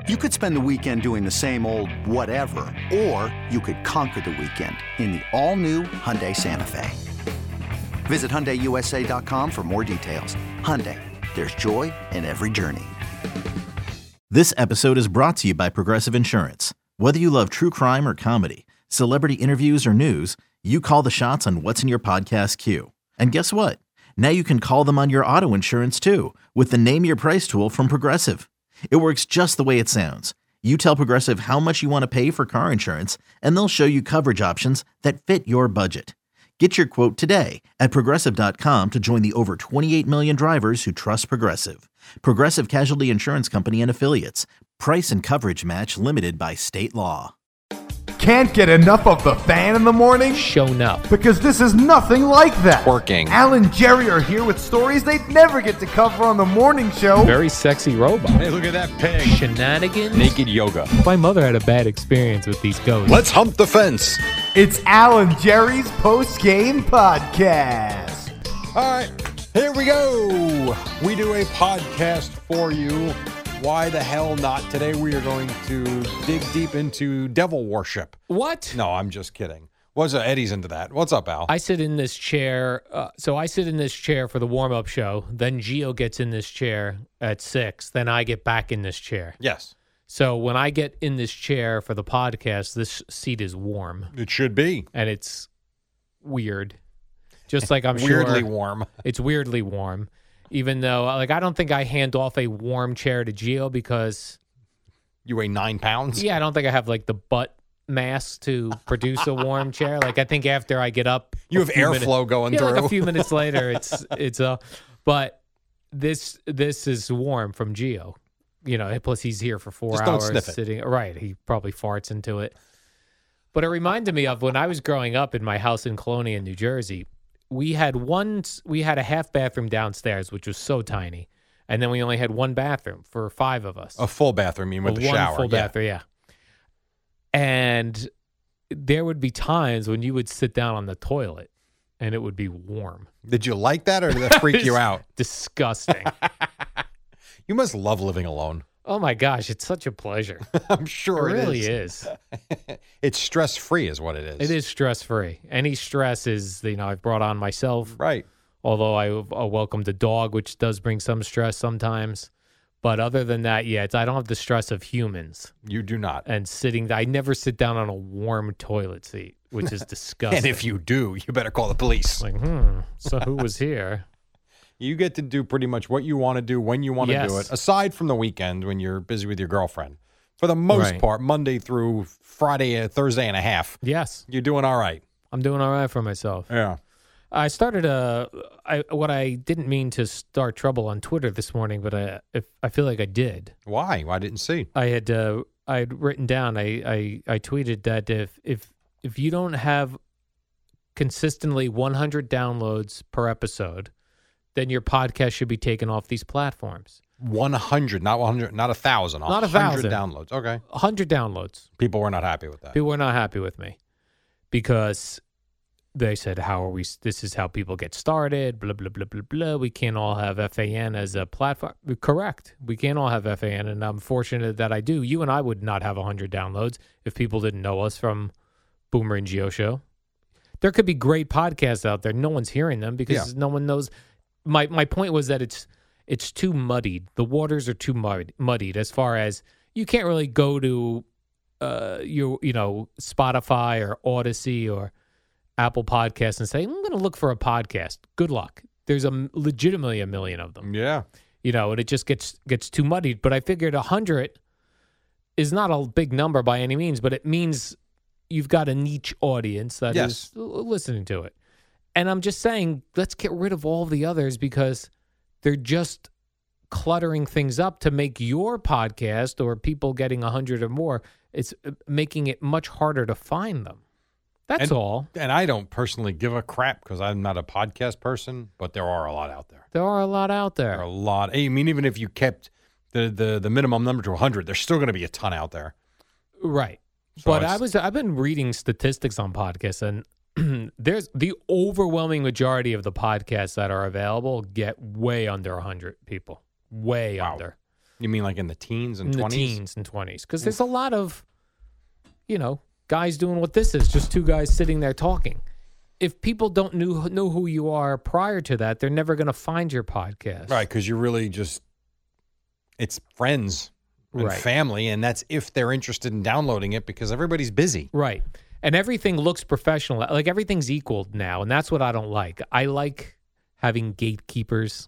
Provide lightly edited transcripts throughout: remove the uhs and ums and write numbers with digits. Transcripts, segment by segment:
You could spend the weekend doing the same old whatever, or you could conquer the weekend in the all-new Hyundai Santa Fe. Visit HyundaiUSA.com for more details. Hyundai, there's joy in every journey. This episode is brought to you by Progressive Insurance. Whether you love true crime or comedy, celebrity interviews or news, you call the shots on what's in your podcast queue. And guess what? Now you can call them on your auto insurance too with the Name Your Price tool from Progressive. It works just the way it sounds. You tell Progressive how much you want to pay for car insurance, and they'll show you coverage options that fit your budget. Get your quote today at Progressive.com to join the over 28 million drivers who trust Progressive. Progressive Casualty Insurance Company and Affiliates. Price and coverage match limited by state law. Can't get enough of the Fan in the morning? Shown up. Because this is nothing like that. Working. Al and Jerry are here with stories they'd never get to cover on the morning show. Very sexy robot. Hey, look at that pig. Shenanigans. Naked yoga. My mother had a bad experience with these ghosts. Let's hump the fence. It's Al and Jerry's post-game podcast. All right, here we go. We do a podcast for you. Why the hell not? Today we are going to dig deep into devil worship. What? No, I'm just kidding. Eddie's into that. What's up, Al? I sit in this chair. So I sit in this chair for the warm-up show. Then Gio gets in this chair at 6. Then I get back in this chair. Yes. So when I get in this chair for the podcast, this seat is warm. It should be. And it's weird. Just like I'm weirdly sure. warm. It's weirdly warm. Even though, I don't think I hand off a warm chair to Gio because... You weigh 9 pounds? Yeah, I don't think I have, the butt mass to produce a warm chair. I think after I get up... You have airflow going through. A few minutes later, it's but this is warm from Gio. Plus he's here for 4 Just hours. don't sniff it. Sitting. Right, he probably farts into it. But it reminded me of when I was growing up in my house in Colonia, New Jersey. We had a half bathroom downstairs, which was so tiny, and then we only had one bathroom for 5 of us. A full bathroom, you mean, with the one shower. Full bathroom, yeah. And there would be times when you would sit down on the toilet, and it would be warm. Did you like that, or did that freak you out? Disgusting. You must love living alone. Oh my gosh, it's such a pleasure. I'm sure it really is. It's stress-free is what it is. It is stress-free. Any stress is, I've brought on myself. Right. Although I welcomed a dog, which does bring some stress sometimes. But other than that, I don't have the stress of humans. You do not. And I never sit down on a warm toilet seat, which is disgusting. And if you do, you better call the police. So who was here? You get to do pretty much what you want to do when you want to do it, aside from the weekend when you're busy with your girlfriend. For the most part, Monday through Friday, Thursday and a half. Yes. You're doing all right. I'm doing all right for myself. Yeah. I started what I didn't mean to start trouble on Twitter this morning, but I feel like I did. Why? I didn't see. I had written down, I tweeted that if you don't have consistently 100 downloads per episode, then your podcast should be taken off these platforms. 100, not 100, not 1,000. Not 1,000 downloads. Okay. 100 downloads. People were not happy with that. People were not happy with me because they said, this is how people get started, blah, blah, blah, blah, blah. We can't all have FAN as a platform. Correct. We can't all have FAN, and I'm fortunate that I do. You and I would not have 100 downloads if people didn't know us from Boomer and Gio Show. There could be great podcasts out there. No one's hearing them because no one knows. My point was that it's too muddied. The waters are too muddied as far as you can't really go to Spotify or Odyssey or Apple Podcasts and say, I'm going to look for a podcast. Good luck. There's legitimately a million of them. Yeah. And it just gets too muddied. But I figured 100 is not a big number by any means, but it means you've got a niche audience that is listening to it. And I'm just saying, let's get rid of all the others because they're just cluttering things up to make your podcast or people getting 100 or more. It's making it much harder to find them. That's all. And I don't personally give a crap because I'm not a podcast person, but there are a lot out there. There are a lot out there. There are a lot. I mean, even if you kept the minimum number to 100, there's still going to be a ton out there. Right. So but I've been reading statistics on podcasts, and there's the overwhelming majority of the podcasts that are available get way under 100 people. Way under. You mean like in the teens and in 20s? the teens and 20s. Because there's a lot of, guys doing what this is, just two guys sitting there talking. If people don't know who you are prior to that, they're never going to find your podcast. Right, because you're really just, it's friends and Right. family, and that's if they're interested in downloading it because everybody's busy. Right. And everything looks professional. Like everything's equaled now, and that's what I don't like. I like having gatekeepers.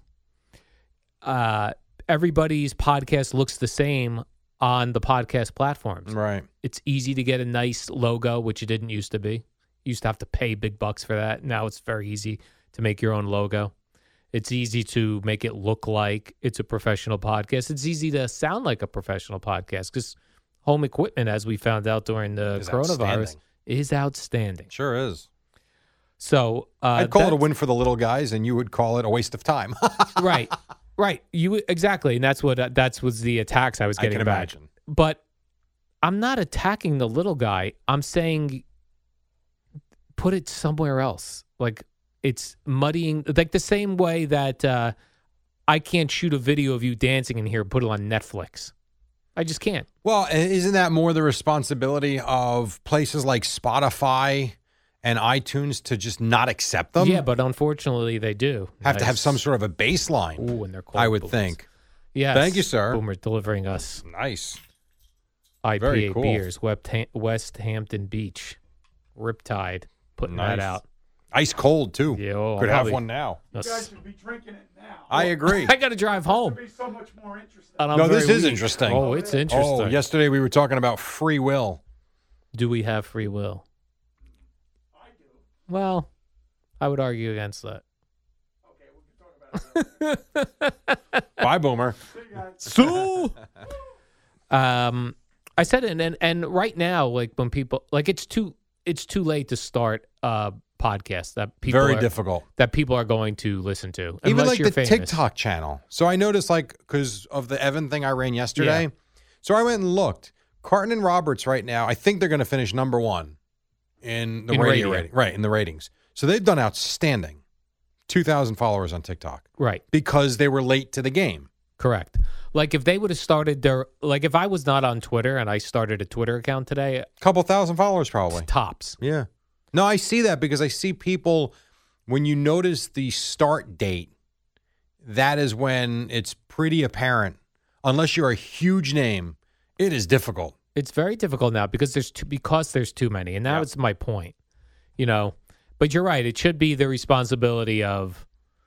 Everybody's podcast looks the same on the podcast platforms. Right. It's easy to get a nice logo, which it didn't used to be. You used to have to pay big bucks for that. Now it's very easy to make your own logo. It's easy to make it look like it's a professional podcast. It's easy to sound like a professional podcast because home equipment, as we found out during the Is coronavirus, outstanding. is outstanding. Sure is. So I'd call it a win for the little guys, and you would call it a waste of time. right, right. You exactly, and that's what was the attacks I was I getting can back. imagine. But I'm not attacking the little guy. I'm saying put it somewhere else. Like it's muddying, like the same way that I can't shoot a video of you dancing in here and put it on Netflix. I just can't. Well, isn't that more the responsibility of places like Spotify and iTunes to just not accept them? Yeah, but unfortunately they do. Have to have some sort of a baseline. Ooh, and they're called I would boomers. think. Yes. Thank you, sir. Boomer delivering us Nice. IPA Very cool. beers, West Hampton Beach, Riptide, putting that Nice. out. Ice cold too. Yeah, oh, Could I'll have be- one now. Yes. should be drinking it now. I agree. I got to drive home. Be so much more interesting. And I'm No, this very is weak. interesting. Oh, it's interesting. Oh, yesterday we were talking about free will. Do we have free will? I do. Well, I would argue against that. Okay, we can talk about it. Bye, Boomer. So, I said it, and right now, like when people like it's too late to start a podcast that people Very are, difficult. that people are going to listen to. Even unless like you're the famous. TikTok channel. So I noticed, like, because of the Evan thing I ran yesterday. Yeah. So I went and looked. Carton and Roberts right now, I think they're going to finish number one in the In radio radio. rating. Right, in the ratings. So they've done outstanding. 2,000 followers on TikTok Right. because they were late to the game. Correct. Like if they would have started if I was not on Twitter and I started a Twitter account today, Couple thousand followers probably. tops. Yeah. No, I see that because I see people, when you notice the start date, that is when it's pretty apparent. Unless you're a huge name, it is difficult. It's very difficult now because there's too many, and that Yeah. was my point. But you're right. It should be the responsibility of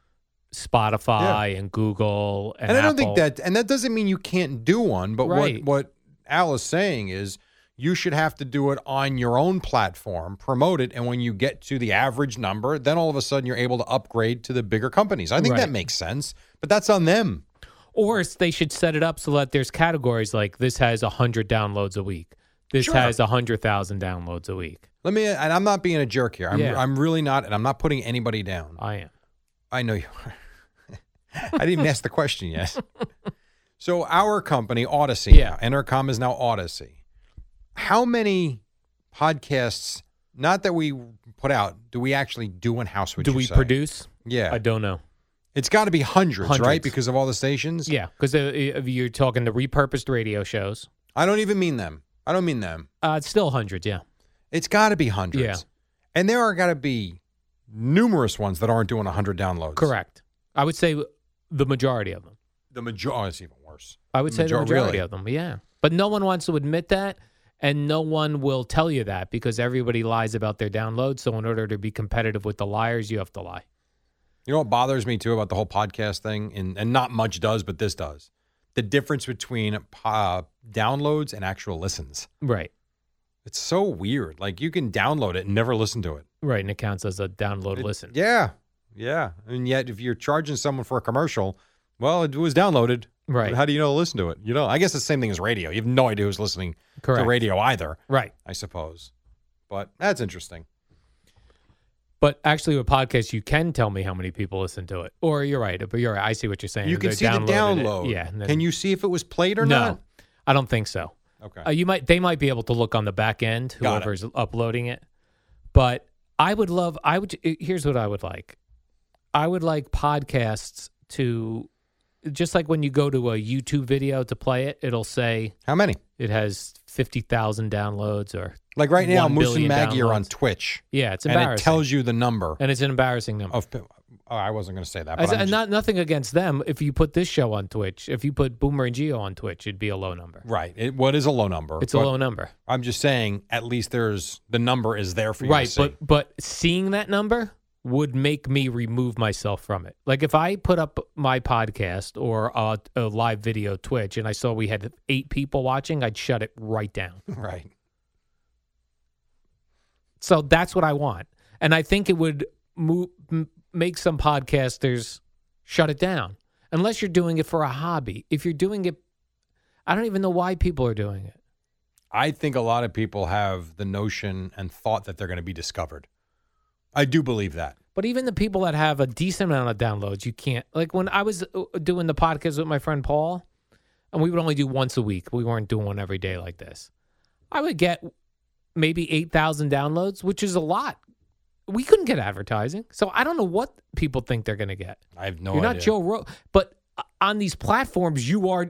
Spotify and Google and I don't think Apple. that doesn't mean you can't do one, but Right. what Al is saying is you should have to do it on your own platform, promote it, and when you get to the average number, then all of a sudden you're able to upgrade to the bigger companies. I think that Right. makes sense, but that's on them. Or they should set it up so that there's categories like this has 100 downloads a week. This Sure. has 100,000 downloads a week. And I'm not being a jerk here. Yeah. I'm really not, and I'm not putting anybody down. I am. I know you are. I didn't even ask the question yet. So our company, Odyssey, Yeah. Entercom is now Odyssey. How many podcasts, not that we put out, do we actually do in-house, would Do you we say? produce? Yeah. I don't know. It's got to be hundreds, right? Hundreds. Because of all the stations? Yeah, because you're talking the repurposed radio shows. I don't even mean them. I don't mean them. It's still hundreds, yeah. It's got to be hundreds. Yeah. And there are got to be numerous ones that aren't doing 100 downloads. Correct. I would say the majority of them. The majority, it's even worse. I would say the majority really? of them, yeah. But no one wants to admit that, and no one will tell you that because everybody lies about their downloads. So in order to be competitive with the liars, you have to lie. You know what bothers me too about the whole podcast thing, and not much does, but this does. The difference between downloads and actual listens. Right. It's so weird. Like you can download it and never listen to it. Right, and it counts as a download listen. Yeah. Yeah. And yet if you're charging someone for a commercial, well, it was downloaded. Right. How do you know to listen to it? You know, I guess it's the same thing as radio. You have no idea who's listening Correct. to radio either, Right. I suppose. But that's interesting. But actually, with podcasts, you can tell me how many people listen to it. Or you're right. But you're right. I see what you're saying. You can They see the downloaded it. download. Yeah. and then- Can you see if it was played or No, not? I don't think so. Okay. They might be able to look on the back end, Got it. whoever's uploading it. But here's what I would like. I would like podcasts to just like when you go to a YouTube video to play it, it'll say How many? it has 50,000 downloads or Like right now, 1 Moose and billion Maggie are on downloads. Twitch. Yeah, it's And embarrassing. it tells you the number and it's an embarrassing number. of. Oh, I wasn't going to say that. But I'm And just- nothing against them. If you put this show on Twitch, if you put Boomer and Geo on Twitch, it'd be a low number. right. What is a low number? It's a But low number. I'm just saying, at least the number is there for you to Right, see. but seeing that number would make me remove myself from it. Like if I put up my podcast or a live video Twitch and I saw we had 8 people watching, I'd shut it right down. Right. So that's what I want. And I think it would make some podcasters shut it down. Unless you're doing it for a hobby. If you're doing it, I don't even know why people are doing it. I think a lot of people have the notion and thought that they're going to be discovered. I do believe that. But even the people that have a decent amount of downloads, you can't. Like when I was doing the podcast with my friend Paul, and we would only do once a week. We weren't doing one every day like this. I would get maybe 8,000 downloads, which is a lot. We couldn't get advertising. So I don't know what people think they're going to get. I have no You're idea. not Joe Rogan. But on these platforms, you're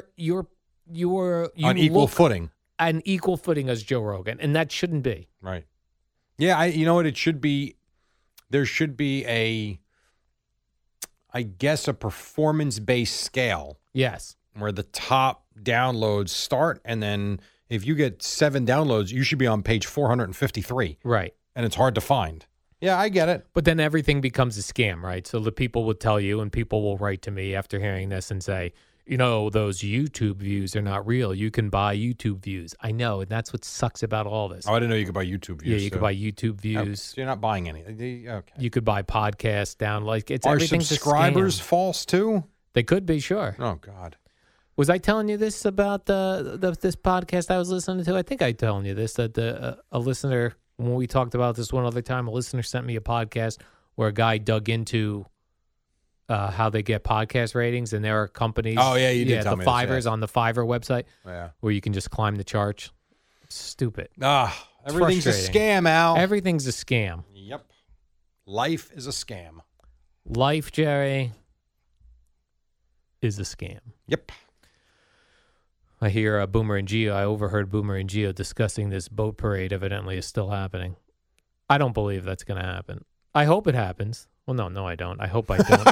on equal look footing. on equal footing as Joe Rogan, and that shouldn't be. Right. Yeah, you know what? It should be, there should be I guess, a performance-based scale Yes. where the top downloads start, and then if you get 7 downloads, you should be on page 453, Right. and it's hard to find. Yeah, I get it. But then everything becomes a scam, right? So the people will tell you, and people will write to me after hearing this and say, you know, those YouTube views are not real. You can buy YouTube views. I know, and that's what sucks about all this. Oh, I didn't know you could buy YouTube views. Yeah, you could buy YouTube Oh, views. so you're not buying any. Okay. You could buy podcasts down. Like it's Are everything's subscribers a scam. false too? They could be, sure. Oh God. Was I telling you this about this podcast I was listening to? I think I telling you this that a listener, when we talked about this one other time, a listener sent me a podcast where a guy dug into how they get podcast ratings, and there are companies. Oh, yeah, you did tell the me this, Fivers yeah. on the Fiverr website Yeah. where you can just climb the charts. Stupid. Everything's a frustrating. scam, Al. Everything's a scam. Yep. Life is a scam. Life, Jerry, is a scam. Yep. I hear Boomer and Geo. I overheard Boomer and Geo discussing this boat parade. Evidently, is still happening. I don't believe that's going to happen. I hope it happens. Well, no, I don't. I hope I don't.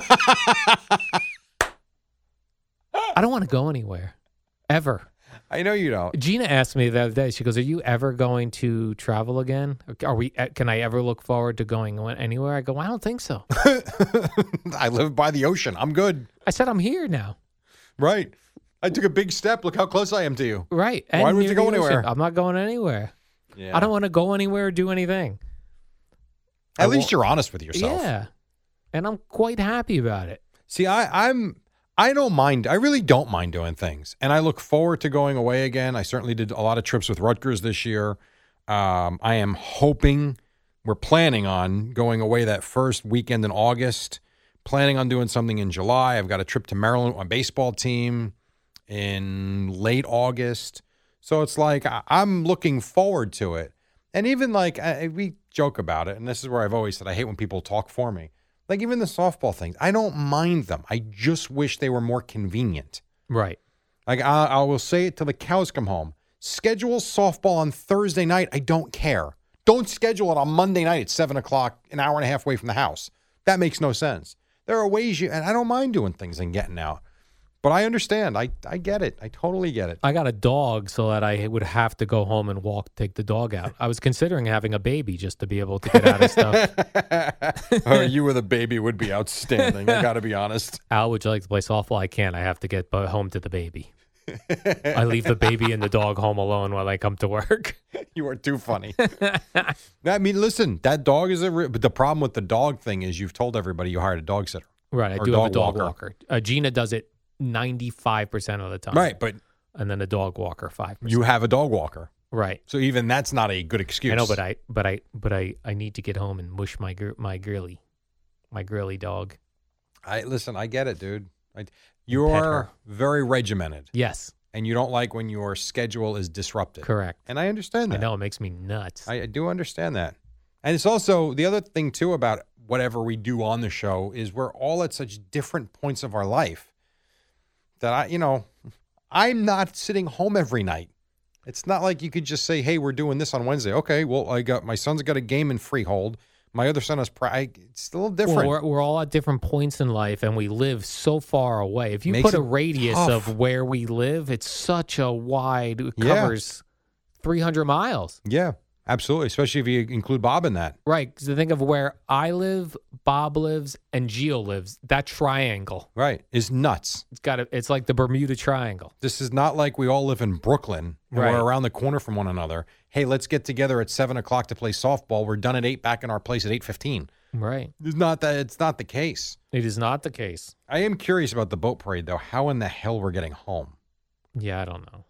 I don't want to go anywhere, ever. I know you don't. Gina asked me the other day. She goes, "Are you ever going to travel again? Are we? Can I ever look forward to going anywhere?" I go, "I don't think so." I live by the ocean. I'm good. I said, "I'm here now." Right. I took a big step. Look how close I am to you. Right. Why And would near you go the ocean. anywhere? I'm not going anywhere. Yeah. I don't want to go anywhere or do anything. At least you're honest with yourself. Yeah. And I'm quite happy about it. See, I don't mind. I really don't mind doing things. And I look forward to going away again. I certainly did a lot of trips with Rutgers this year. I am hoping, we're planning on going away that first weekend in August, planning on doing something in July. I've got a trip to Maryland with my baseball team in late August. So it's like I'm looking forward to it. And even like we joke about it, and this is where I've always said I hate when people talk for me. Like even the softball things, I don't mind them. I just wish they were more convenient. Right. Like I will say it till the cows come home. Schedule softball on Thursday night. I don't care. Don't schedule it on Monday night at 7 o'clock, an hour and a half away from the house. That makes no sense. There are ways and I don't mind doing things and getting out. But I understand. I get it. I totally get it. I got a dog so that I would have to go home and take the dog out. I was considering having a baby just to be able to get out of stuff. Or you with a baby would be outstanding. I got to be honest. Al, would you like to play softball? I can't. I have to get home to the baby. I leave the baby and the dog home alone while I come to work. You are too funny. I mean, listen, that dog is but the problem with the dog thing is you've told everybody you hired a dog sitter. Right. I Or do have a dog dog walker. Gina does it 95% of the time. Right, but And then a dog walker 5%. you have a dog walker. Right. So even that's not a good excuse. I know, but I need to get home and mush my girly dog. Listen, I get it, dude. Pet You're her. very regimented, Yes, and you don't like when your schedule is disrupted. correct. And I understand that. I know it makes me nuts. I do understand that. And it's also the other thing too about whatever we do on the show is we're all at such different points of our life. that I'm not sitting home every night. It's not like you could just say, hey, we're doing this on Wednesday. Okay, well, my son's got a game in Freehold. My other son has it's a little different. Well, we're all at different points in life, and we live so far away. If you Makes put a it radius tough. of where we live, it's such a wide, it Yeah. covers 300 miles. Yeah, absolutely. Especially if you include Bob in that. Right. Because think of where I live, Bob lives, and Gio lives. That triangle. Right. Is nuts. It's like the Bermuda Triangle. This is not like we all live in Brooklyn and Right. we're around the corner from one another. Hey, let's get together at 7 o'clock to play softball. We're done at 8, back in our place at 8:15. Right. It's not the case. It is not the case. I am curious about the boat parade, though. How in the hell we're getting home? Yeah, I don't know.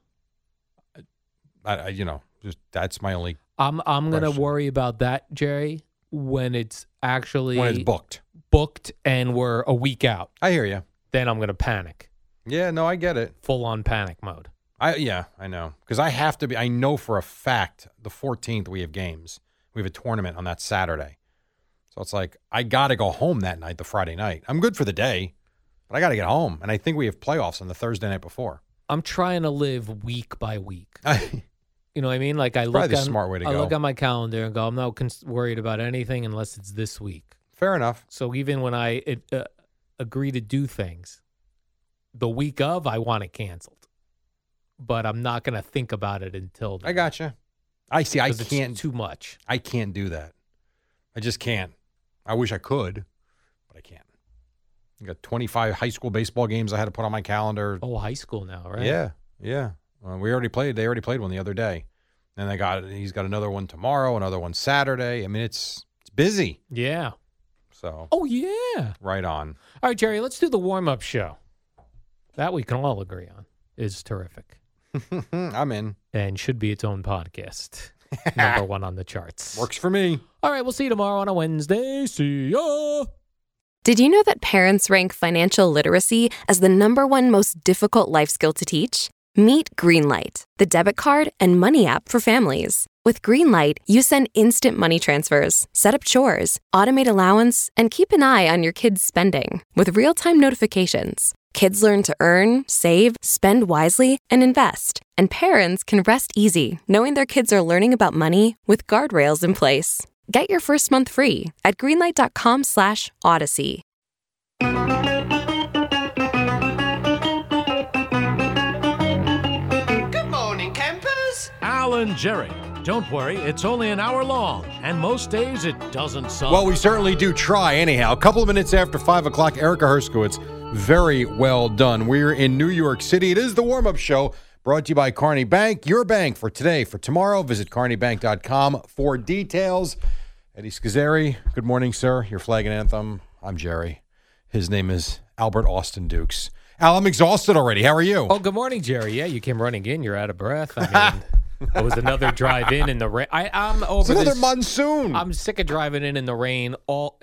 That's my only I'm gonna Question. worry about that, Jerry, when it's actually when it's booked. booked and we're a week out. I hear you. Then I'm gonna panic. Yeah, no, I get it. Full on panic mode. I know. Because I have to be, I know for a fact the 14th we have games. We have a tournament on that Saturday. So it's like, I got to go home that night, the Friday night. I'm good for the day, but I got to get home. And I think we have playoffs on the Thursday night before. I'm trying to live week by week. You know what I mean? Like I Probably look the smart way to I go. look on my calendar and go, I'm not worried about anything unless it's this week. Fair enough. So even when I agree to do things, the week of, I want it canceled. But I'm not going to think about it until then. I gotcha. I see. I 'Cause it's can't. too much. I can't do that. I just can't. I wish I could, but I can't. I got 25 high school baseball games I had to put on my calendar. Oh, high school now, right? Yeah. We already played. They already played one the other day, and he's got another one tomorrow, another one Saturday. I mean, it's busy. Yeah. So Oh, yeah. right on. All right, Jerry, let's do the warm-up show. That we can all agree on is terrific I'm in. and should be its own podcast. Number one on the charts. Works for me. All right, we'll see you tomorrow on a Wednesday. See ya. Did you know that parents rank financial literacy as the #1 most difficult life skill to teach? Meet Greenlight, the debit card and money app for families. With Greenlight, you send instant money transfers, set up chores, automate allowance, and keep an eye on your kids' spending with real-time notifications. Kids learn to earn, save, spend wisely, and invest. And parents can rest easy knowing their kids are learning about money with guardrails in place. Get your first month free at greenlight.com/Odyssey. Good morning, campers. Alan Jerry. Don't worry, it's only an hour long, and most days it doesn't suck. Well, we certainly do try anyhow. A couple of minutes after 5 o'clock, Erica Herskowitz, very well done. We're in New York City. It is the warm-up show brought to you by Kearney Bank. Your bank for today, for tomorrow. Visit KearneyBank.com for details. Eddie Scazzeri, good morning, sir. Your flag and anthem. I'm Jerry. His name is Albert Austin Dukes. Al, I'm exhausted already. How are you? Oh, good morning, Jerry. Yeah, you came running in. You're out of breath. I mean, it was another drive in the rain. I'm over it's another this. monsoon. I'm sick of driving in the rain.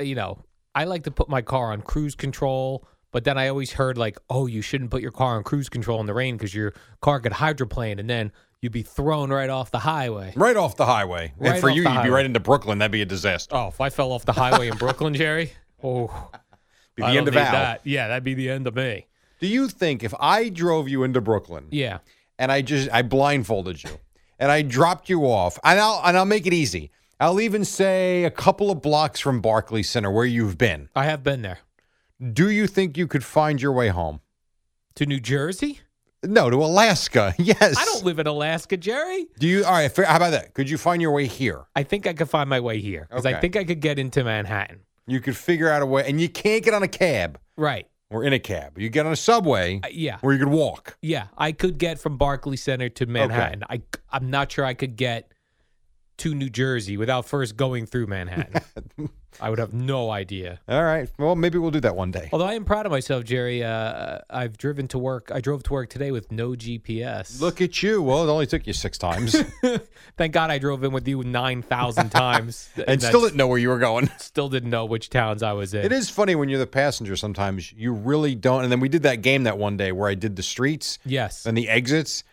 I like to put my car on cruise control, but then I always heard like, oh, you shouldn't put your car on cruise control in the rain because your car could hydroplane and then you'd be thrown right off the highway. Right off the highway. Right and for off you, the you'd be highway. right into Brooklyn. That'd be a disaster. Oh, if I fell off the highway in Brooklyn, Jerry, Be the I end don't of need Al. that. Yeah, that'd be the end of me. Do you think if I drove you into Brooklyn Yeah. and I blindfolded you and I dropped you off, and I'll make it easy. I'll even say a couple of blocks from Barclays Center where you've been. I have been there. Do you think you could find your way home? To New Jersey? No, to Alaska. Yes. I don't live in Alaska, Jerry. Do you? All right. How about that? Could you find your way here? I think I could find my way here because I Okay. think I could get into Manhattan. You could figure out a way, and you can't get on a cab Right. or in a cab. You get on a subway, Yeah. where you could walk. Yeah. I could get from Barclays Center to Manhattan. I'm not sure I could get to New Jersey without first going through Manhattan. I would have no idea. All right. Well, maybe we'll do that one day. Although I am proud of myself, Jerry. I've driven to work. I drove to work today with no GPS. Look at you. Well, it only took you 6 times. Thank God I drove in with you 9,000 times. and still didn't know where you were going. Still didn't know which towns I was in. It is funny when you're the passenger sometimes. You really don't. And then we did that game that one day where I did the streets Yes. and the exits,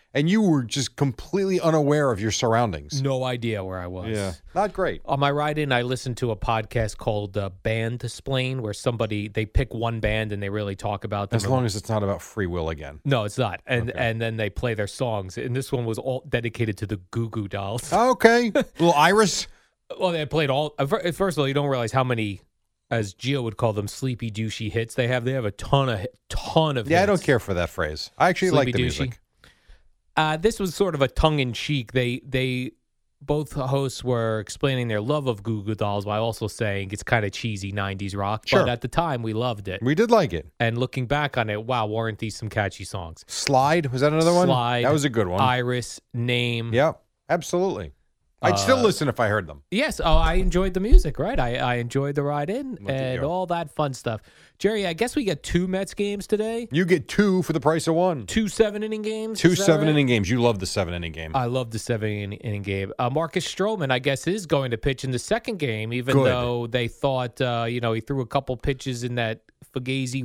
and you were just completely unaware of your surroundings. No idea where I was. Yeah, not great. On my ride in, I listened to a podcast called Band Explain, where they pick one band and they really talk about them. As long as it's not about free will again. No, it's not. And then they play their songs. And this one was all dedicated to the Goo Goo Dolls. Okay. Little Iris. Well, they played all. First of all, you don't realize how many, as Gio would call them, sleepy douchey hits they have. They have a ton of hits. Yeah, I don't care for that phrase. I actually like the music. This was sort of a tongue-in-cheek. They both hosts were explaining their love of Goo Goo Dolls while also saying it's kind of cheesy 90s rock. Sure. But at the time, we loved it. We did like it. And looking back on it, wow, weren't these some catchy songs? Slide, was that another one? Slide. That was a good one. Iris, Name. Yep, absolutely. I'd still listen if I heard them. Yes. Oh, I enjoyed the music, right? I enjoyed the ride in and you. all that fun stuff. Jerry, I guess we get 2 Mets games today. You get 2 for the price of 1. 2 7-inning games. 2 is that right? 7-inning games. You love the 7-inning game. I love the 7-inning game. Marcus Stroman, I guess, is going to pitch in the second game, even Good. though they thought, he threw a couple pitches in that Fugazi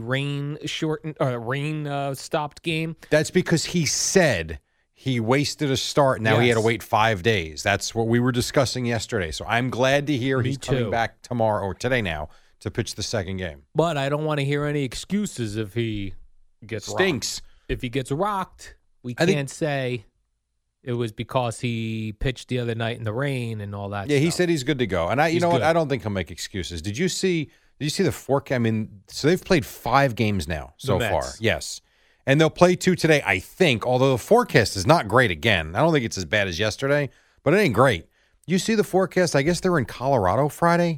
rain stopped game. That's because he said he wasted a start. Now he had to Yes. wait 5 days. That's what we were discussing yesterday. So I'm glad to hear Me he's coming too. back tomorrow or today now to pitch the second game. But I don't want to hear any excuses if he gets Stinks. rocked. If he gets rocked, we I think- can't say it was because he pitched the other night in the rain and all that Yeah, he stuff. said he's good to go. And you He's know what? good. I don't think he'll make excuses. Did you see the forecast? I mean, so they've played 5 games now so The far. Mets. Yes. And they'll play 2 today, I think, although the forecast is not great again. I don't think it's as bad as yesterday, but it ain't great. You see the forecast? I guess they're in Colorado Friday.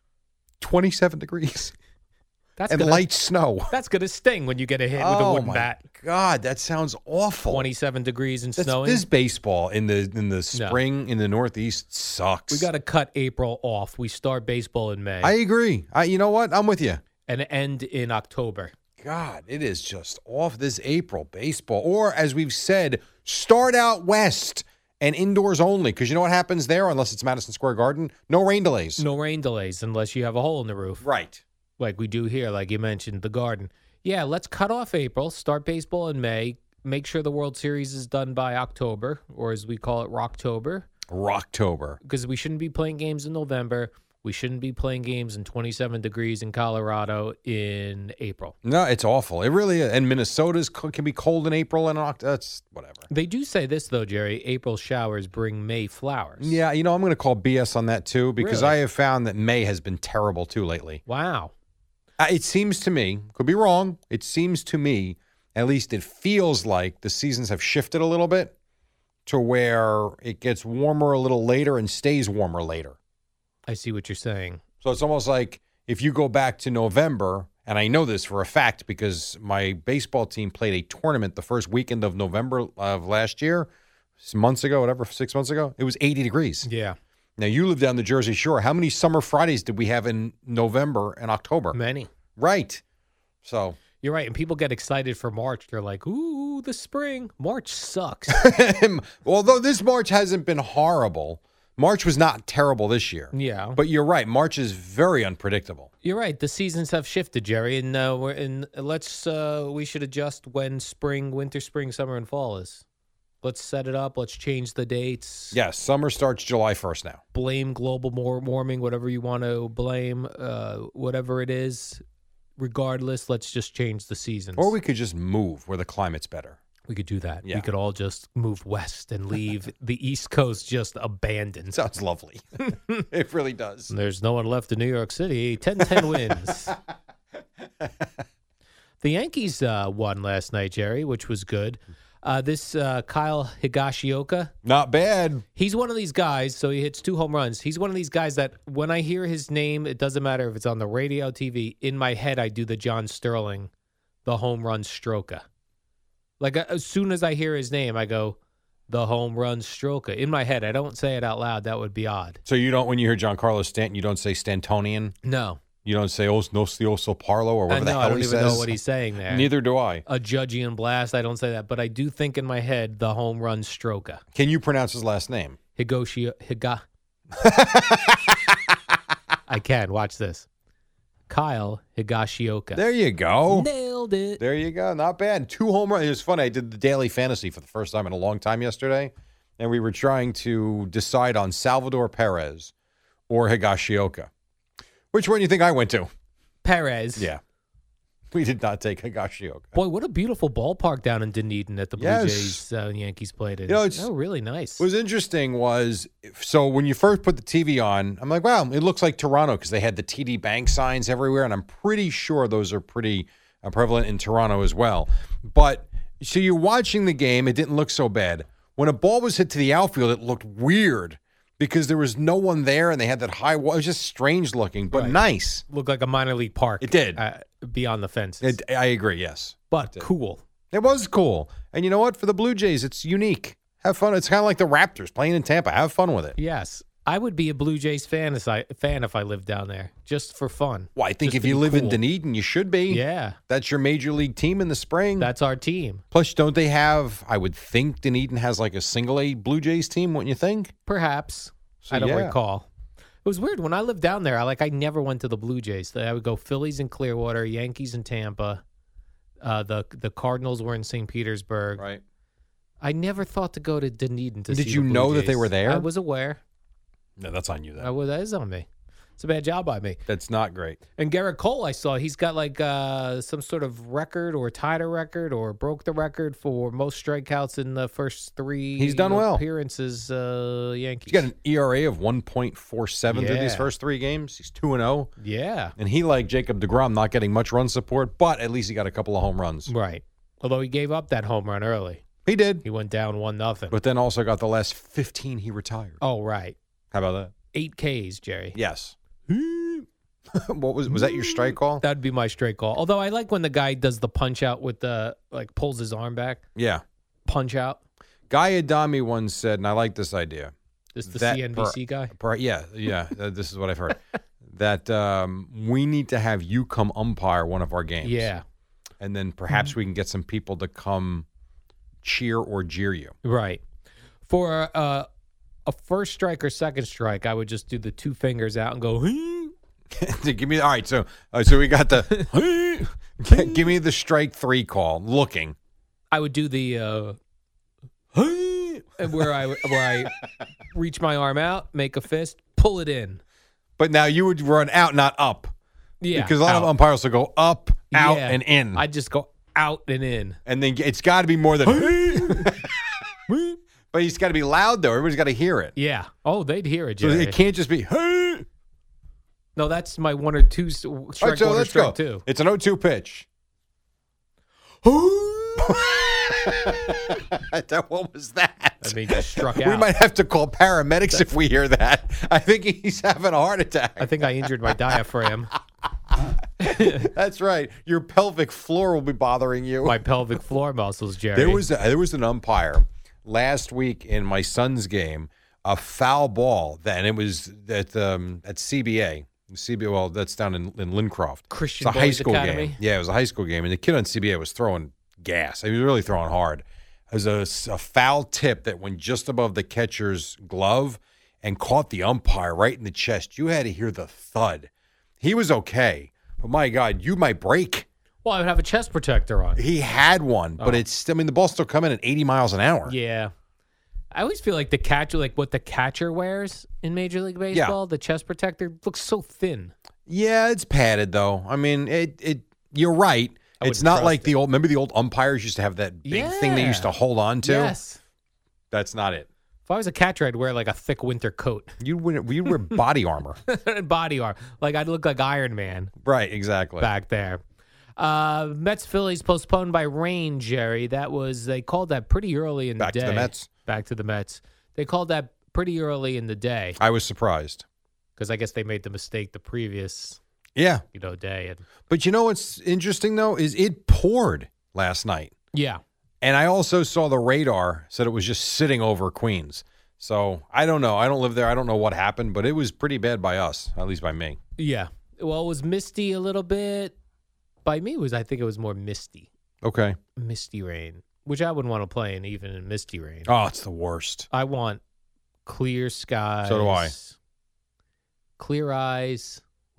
27 degrees That's and gonna, light snow. That's going to sting when you get a hit with a Oh wooden my bat. God, that sounds awful. 27 degrees and That's, snowing. this baseball in the spring in the Northeast sucks. We got to cut April off. We start baseball in May I agree. You know what? I'm with you. and end in October. God, it is just off this April baseball. Or, as we've said, start out west and indoors only. Because you know what happens there, unless it's Madison Square Garden? No rain delays. No rain delays unless you have a hole in the roof. Right. Like we do here, like you mentioned, the Garden. Yeah, let's cut off April, start baseball in May, make sure the World Series is done by October, or as we call it, Rocktober. Rocktober. Because we shouldn't be playing games in November. We shouldn't be playing games in 27 degrees in Colorado in April. No, it's awful. It really is. And Minnesota's can be cold in April and October. That's whatever. They do say this, though, Jerry. April showers bring May flowers. Yeah, I'm going to call BS on that, too, because Really? I have found that May has been terrible, too, lately. Wow. It seems to me, could be wrong, it seems to me, at least it feels like the seasons have shifted a little bit to where it gets warmer a little later and stays warmer later. I see what you're saying. So it's almost like if you go back to November, and I know this for a fact because my baseball team played a tournament the first weekend of November of last year, 6 months ago, 6 months ago, it was 80 degrees. Yeah. Now, you live down the Jersey Shore. How many summer Fridays did we have in November and October? Many. Right. So, You're right. And people get excited for March. They're like, ooh, the spring. March sucks. although this March hasn't been horrible, March was not terrible this year. Yeah. But you're right. March is very unpredictable. You're right. The seasons have shifted, Jerry, and we should adjust when spring, winter, spring, summer, and fall is. Let's set it up. Let's change the dates. Yes, summer starts July 1st now. Blame global warming, whatever you want to blame, whatever it is. Regardless, let's just change the seasons. Or we could just move where the climate's better. We could do that. Yeah. We could all just move west and leave the East Coast just abandoned. Sounds lovely. It really does. There's no one left in New York City. 10-10 wins. The Yankees won last night, Jerry, which was good. This Kyle Higashioka, Not bad. he's one of these guys, so he hits 2 home runs. He's one of these guys that when I hear his name, it doesn't matter if it's on the radio, TV. In my head, I do the John Sterling, the home run stroker. Like as soon as I hear his name, I go, the home run stroker. In my head, I don't say it out loud. That would be odd. So you don't, when you hear Giancarlo Stanton, you don't say Stantonian? No. You don't say Nostioso Parlo or whatever the hell I don't he even says? know what he's saying there. Neither do I. A Judgian blast. I don't say that, but I do think in my head the home run stroker. Can you pronounce his last name? I can. Watch this. Kyle Higashioka. There you go. Nailed it. There you go. Not bad. 2 home runs. It was funny. I did the daily fantasy for the first time in a long time yesterday, and we were trying to decide on Salvador Perez or Higashioka. Which one do you think I went to? Perez. Yeah. We did not take Higashioka. Boy, what a beautiful ballpark down in Dunedin that the Blue Yes. Jays and Yankees played in. You know, it's- oh, really nice. What was interesting was, so when you first put the TV on, I'm like, wow, it looks like Toronto because they had the TD Bank signs everywhere, and I'm pretty sure those are pretty prevalent in Toronto as well. But so you're watching the game, it didn't look so bad. When a ball was hit to the outfield, it looked weird because there was no one there, and they had that high wall. It was just strange looking, but Right. nice. Looked like a minor league park. It did. Beyond the fences. I agree, yes. but cool. It was cool. And you know what? For the Blue Jays, it's unique. Have fun. It's kind of like the Raptors playing in Tampa. Have fun with it. Yes. I would be a Blue Jays fan if I lived down there, just for fun. Well, I think Just if to you be live in cool. Dunedin, you should be. Yeah. That's your major league team in the spring. That's our team. Plus, don't they have, I would think Dunedin has like a single A Blue Jays team, wouldn't you think? Perhaps. So, I don't yeah. recall. It was weird. When I lived down there, I never went to the Blue Jays. I would go Phillies in Clearwater, Yankees in Tampa. The Cardinals were in St. Petersburg. Right. I never thought to go to Dunedin to see Did you the Blue know that they Jays. were there? I was aware. No, that's on you then. That is on me. It's a bad job by me. That's not great. And Garrett Cole, I saw he's got like some sort of record or tied a record or broke the record for most strikeouts in the first 3 He's done well. appearances. Yankees. He's got an ERA of 1.47 through these Yeah. first 3 games. He's 2-0. Yeah. And he, like Jacob deGrom, not getting much run support, but at least he got a couple of home runs. Right. Although he gave up that home run early. He did. He went down 1-0. But then also got the last 15 he retired. Oh, right. How about that? 8 Ks, Jerry. Yes. What was that your strike call? That'd be my straight call. Although I like when the guy does the punch out with the, like, pulls his arm back. Yeah. Punch out. Guy Adami once said, and I like this idea. This the that CNBC guy? Yeah. This is what I've heard. That we need to have you come umpire one of our games. Yeah. And then perhaps we can get some people to come cheer or jeer you. Right. For a first strike or second strike, I would just do the 2 fingers out and go, Give me all right. So we got the give me the strike 3 call. Looking. I would do the where I reach my arm out, make a fist, pull it in. But now you would run out, not up. Yeah. Because a lot of out. umpires will go up, out, Yeah. and in. I just go out and in. And then it's got to be more than. But it's got to be loud though. Everybody's got to hear it. Yeah. Oh, they'd hear it, So Jerry. it can't just be. Hey. No, that's my 1 or 2 strike All right, so 1 or let's strike go. 2. It's an 0-2 pitch. What was that? I mean, just struck We out. might have to call paramedics if we hear that. I think he's having a heart attack. I think I injured my diaphragm, That's right. Your pelvic floor will be bothering you. my pelvic floor muscles, Jerry. There was an umpire last week in my son's game, a foul ball. Then it was at CBA. CBA, well, that's down in Lincroft. Christian It's a high Boys school Academy? game. Yeah, it was a high school game, and the kid on CBA was throwing gas. He was really throwing hard. It was a foul tip that went just above the catcher's glove and caught the umpire right in the chest. You had to hear the thud. He was okay, but my God, you might break. Well, I would have a chest protector on. He had one, but the ball's still coming at 80 miles an hour. Yeah. I always feel like the catcher, like what the catcher wears in Major League Baseball, the chest protector looks so thin. Yeah, it's padded though. I mean, it. You're right. I It's wouldn't not trust like it. the old. Remember the old umpires used to have that big thing they used to hold on to. Yes. That's not it. If I was a catcher, I'd wear like a thick winter coat You'd wear body armor. and body armor. Like I'd look like Iron Man Right. Exactly. back there. Mets Phillies postponed by rain, Jerry. They called that pretty early in Back the to day. the Mets? Back to the Mets. They called that pretty early in the day I was surprised. because I guess they made the mistake the previous Yeah, day. And but you know what's interesting though is it poured last night, yeah, and I also saw the radar said it was just sitting over Queens. So I don't know. I don't live there. I don't know what happened, but it was pretty bad by us, at least by me. yeah. Well, it was misty a little bit. By me, I think it was more misty. Okay. Misty rain, which I wouldn't want to play in even in misty rain. Oh, it's the worst. I want clear skies. So do I. Clear eyes.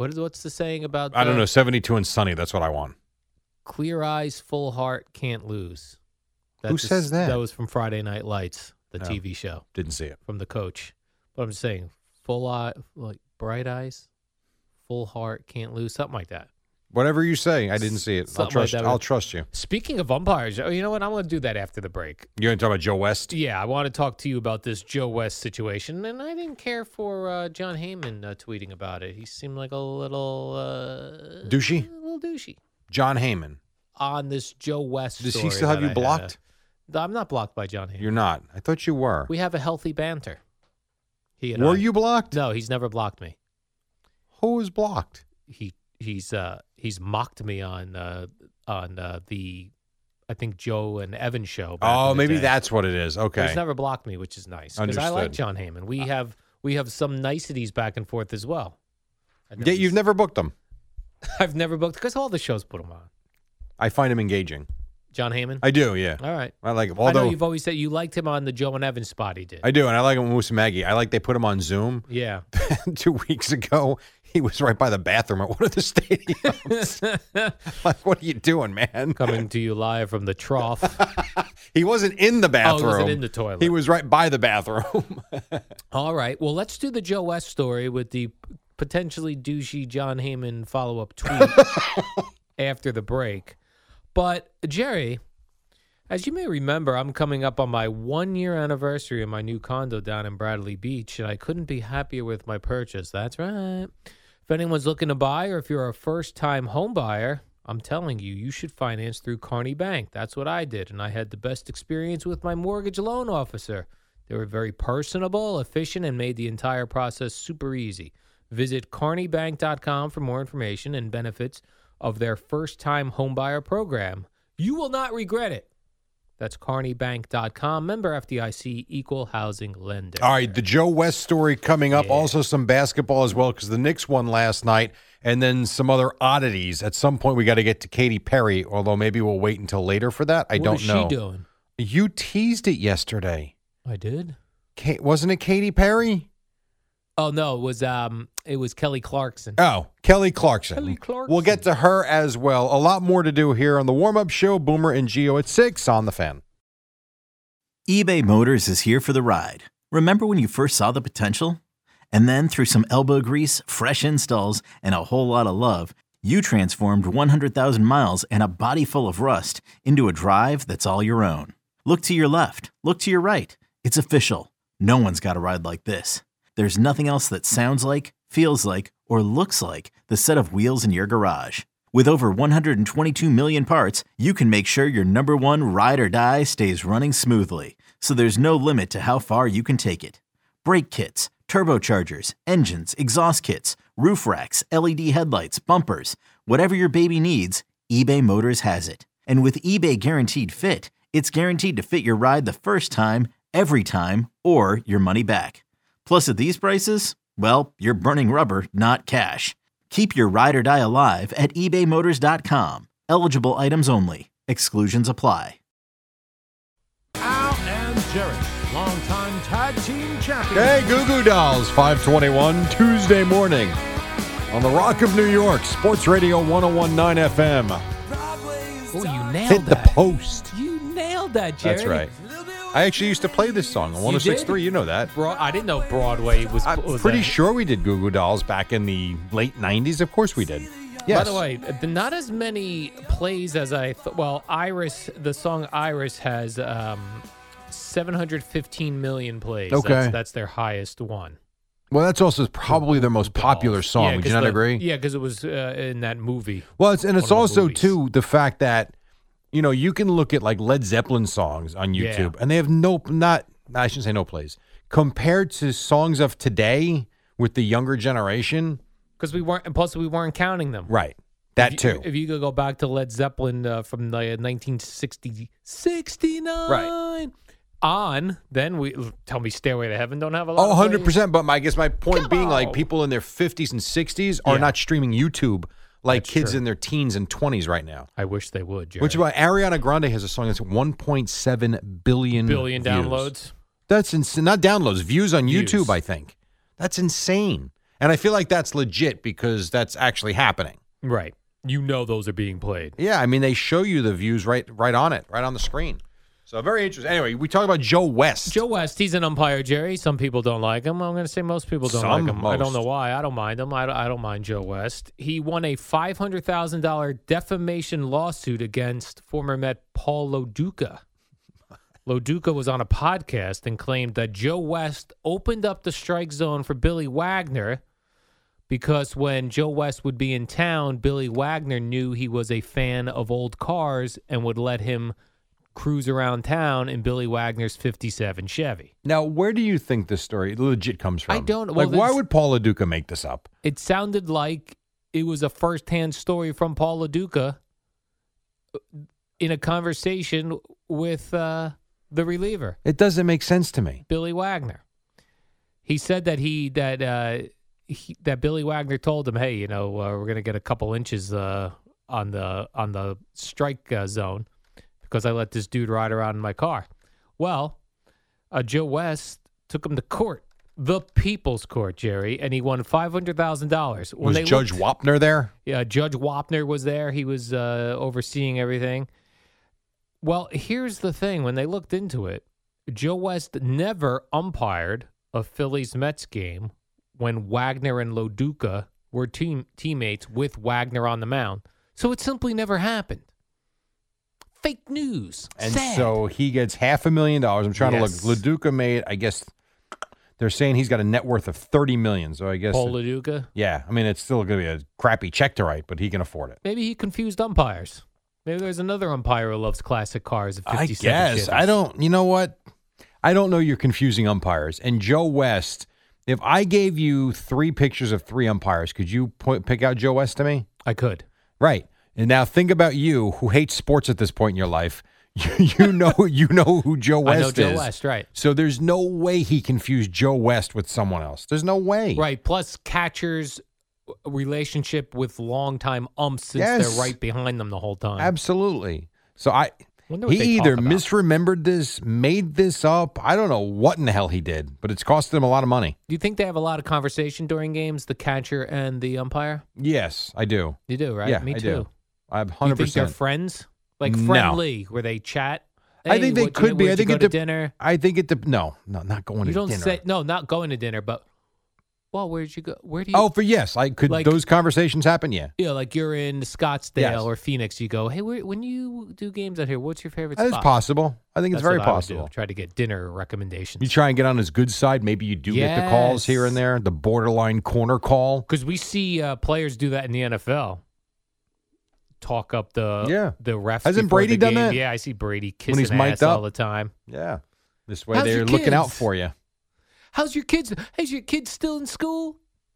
What's the saying about? I don't know. 72 and sunny. That's what I want. Clear eyes, full heart, can't lose. Who says that? That was from Friday Night Lights, the No. TV show. Didn't see it. From the coach. But I'm just saying, full eye, like bright eyes, full heart, can't lose, something like that. Whatever you say, I didn't see it. Something like that. I'll trust you. Speaking of umpires, you know what? I'm going to do that after the break. You're going to talk about Joe West? Yeah, I want to talk to you about this Joe West situation, and I didn't care for John Heyman tweeting about it. He seemed like a little douchey. A little douchey John Heyman on this Joe West. Does story he still have that you I blocked? I'm not blocked by John Heyman. You're not. I thought you were. We have a healthy banter. He and Were I. you blocked? No, he's never blocked me. Who was blocked? He's mocked me on the I think Joe and Evan show. Oh, maybe that's what it is. Okay. He's never blocked me, which is nice because I like John Heyman. We have some niceties back and forth as well. Yeah, you've never booked them. I've never booked because all the shows put him on. I find him engaging. John Heyman? I do, yeah. All right. I like him. I know Although you've always said you liked him on the Joe and Evan spot he did. I do, and I like him with Moose and Maggie. I like they put him on Zoom. Yeah. 2 weeks ago, he was right by the bathroom at one of the stadiums. Like, what are you doing, man? Coming to you live from the trough. He wasn't in the bathroom. Oh, he wasn't in the toilet. He was right by the bathroom. All right. Well, let's do the Joe West story with the potentially douchey John Heyman follow-up tweet after the break. But, Jerry, as you may remember, I'm coming up on my 1-year anniversary of my new condo down in Bradley Beach, and I couldn't be happier with my purchase. That's right. If anyone's looking to buy or if you're a first-time home buyer, I'm telling you, you should finance through Kearney Bank. That's what I did, and I had the best experience with my mortgage loan officer. They were very personable, efficient, and made the entire process super easy. Visit KearneyBank.com for more information and benefits of their first-time homebuyer program. You will not regret it. That's KearneyBank.com. Member FDIC, equal housing lender. All right, the Joe West story coming up. Yeah. Also some basketball as well because the Knicks won last night. And then some other oddities. At some point, we got to get to Katy Perry, although maybe we'll wait until later for that. I don't know. What is she doing? You teased it yesterday. I did? Wasn't it Katy Perry? Oh, no, it was Kelly Clarkson. Oh, Kelly Clarkson. Kelly Clarkson. We'll get to her as well. A lot more to do here on the warm-up show. Boomer and Gio at 6 on The Fan. eBay Motors is here for the ride. Remember when you first saw the potential? And then through some elbow grease, fresh installs, and a whole lot of love, you transformed 100,000 miles and a body full of rust into a drive that's all your own. Look to your left. Look to your right. It's official. No one's got a ride like this. There's nothing else that sounds like, feels like, or looks like the set of wheels in your garage. With over 122 million parts, you can make sure your number one ride or die stays running smoothly, so there's no limit to how far you can take it. Brake kits, turbochargers, engines, exhaust kits, roof racks, LED headlights, bumpers, whatever your baby needs, eBay Motors has it. And with eBay Guaranteed Fit, it's guaranteed to fit your ride the first time, every time, or your money back. Plus, at these prices, well, you're burning rubber, not cash. Keep your ride or die alive at ebaymotors.com. Eligible items only. Exclusions apply. Al and Jerry, longtime tag team champions. Hey, Goo Goo Dolls, 521 Tuesday morning on the Rock of New York, Sports Radio 101.9 FM. Oh, you nailed Hit the that. post. You nailed that, Jerry. That's right. I actually used to play this song on 106.3. You know that. I didn't know Broadway was. I'm was pretty that. sure we did Goo Goo Dolls back in the late 90s. Of course we did. Yes. By the way, not as many plays as I thought. Well, Iris, the song Iris has 715 million plays. Okay. That's their highest one. Well, that's also probably their most popular song. Would you not agree? Yeah, because it was in that movie. Well, it's One of the also, movies. too, the fact that, you know, you can look at like Led Zeppelin songs on YouTube and they have I shouldn't say no plays. Compared to songs of today with the younger generation. Because we weren't counting them. Right. That too. If you could go back to Led Zeppelin from the 1969. Right. On, then we tell me Stairway to Heaven don't have a lot Oh, of plays? 100%. But I guess my point Come being, like, on. people in their 50s and 60s are Yeah. not streaming YouTube like That's kids true. in their teens and 20s right now. I wish they would, Jerry. Which is why Ariana Grande has a song that's 1.7 billion billion views. downloads. That's insane. Not downloads, views on Views. YouTube, I think. That's insane. And I feel like that's legit because that's actually happening. Right. You know those are being played. Yeah, I mean, they show you the views right on it, right on the screen. So very interesting. Anyway, we talk about Joe West. Joe West, he's an umpire, Jerry. Some people don't like him. I'm going to say most people don't like him. I don't know why. I don't mind him. I don't mind Joe West. He won a $500,000 defamation lawsuit against former Met Paul Lo Duca. Lo Duca was on a podcast and claimed that Joe West opened up the strike zone for Billy Wagner because when Joe West would be in town, Billy Wagner knew he was a fan of old cars and would let him cruise around town in Billy Wagner's 57 Chevy. Now, where do you think this story legit comes from? I don't. Well, why would Paul Lo Duca make this up? It sounded like it was a first-hand story from Paul Lo Duca in a conversation with the reliever. It doesn't make sense to me. Billy Wagner. He said that that Billy Wagner told him, "Hey, we're going to get a couple inches on the strike zone because I let this dude ride around in my car." Well, Joe West took him to court, the People's Court, Jerry, and he won $500,000. Was Judge Wapner there? Yeah, Judge Wapner was there. He was overseeing everything. Well, here's the thing. When they looked into it, Joe West never umpired a Phillies-Mets game when Wagner and Lo Duca were teammates with Wagner on the mound. So it simply never happened. Fake news. And Sad. so he gets $500,000. I'm trying to look. Lo Duca made, I guess, they're saying he's got a net worth of $30 million. So I guess. Paul Lo Duca? Yeah. I mean, it's still going to be a crappy check to write, but he can afford it. Maybe he confused umpires. Maybe there's another umpire who loves classic cars at 57 I guess. Chevys. You know what? I don't know you're confusing umpires. And Joe West, if I gave you 3 pictures of 3 umpires, could you pick out Joe West to me? I could. Right. And now think about you who hates sports at this point in your life. You know who Joe West is. I know Joe West, right. So there's no way he confused Joe West with someone else. There's no way. Right. Plus catchers' relationship with longtime umps since Yes. they're right behind them the whole time. Absolutely. So Wonder what he they either talk about. misremembered this, made this up. I don't know what in the hell he did, but it's costed him a lot of money. Do you think they have a lot of conversation during games, the catcher and the umpire? Yes, I do. You do, right? Yeah, Me I too. do. I'm 100%. You think they're friends? Like No. friendly, where they chat? I think they could be. I think go it to dep- dinner. I think it. No, not going You to don't dinner. say no, not going to dinner, but well, where'd you go? Where do you? Oh, for yes, I could. Like- Those conversations happen. Yeah, yeah, like you're in Scottsdale Yes. or Phoenix. You go, hey, when you do games out here, what's your favorite that is spot? possible. I think it's That's very what I would possible. do. Try to get dinner recommendations. You try and get on his good side. Maybe you do get the calls here and Yes. there, the borderline corner call. Because we see players do that in the NFL. Talk up the refs. Hasn't before Brady the done game. that? Yeah, I see Brady When he's kissing mic'd ass all up? the time. Yeah, this way How's they're your looking out kids? for you. How's your kids? Is your kids still in school?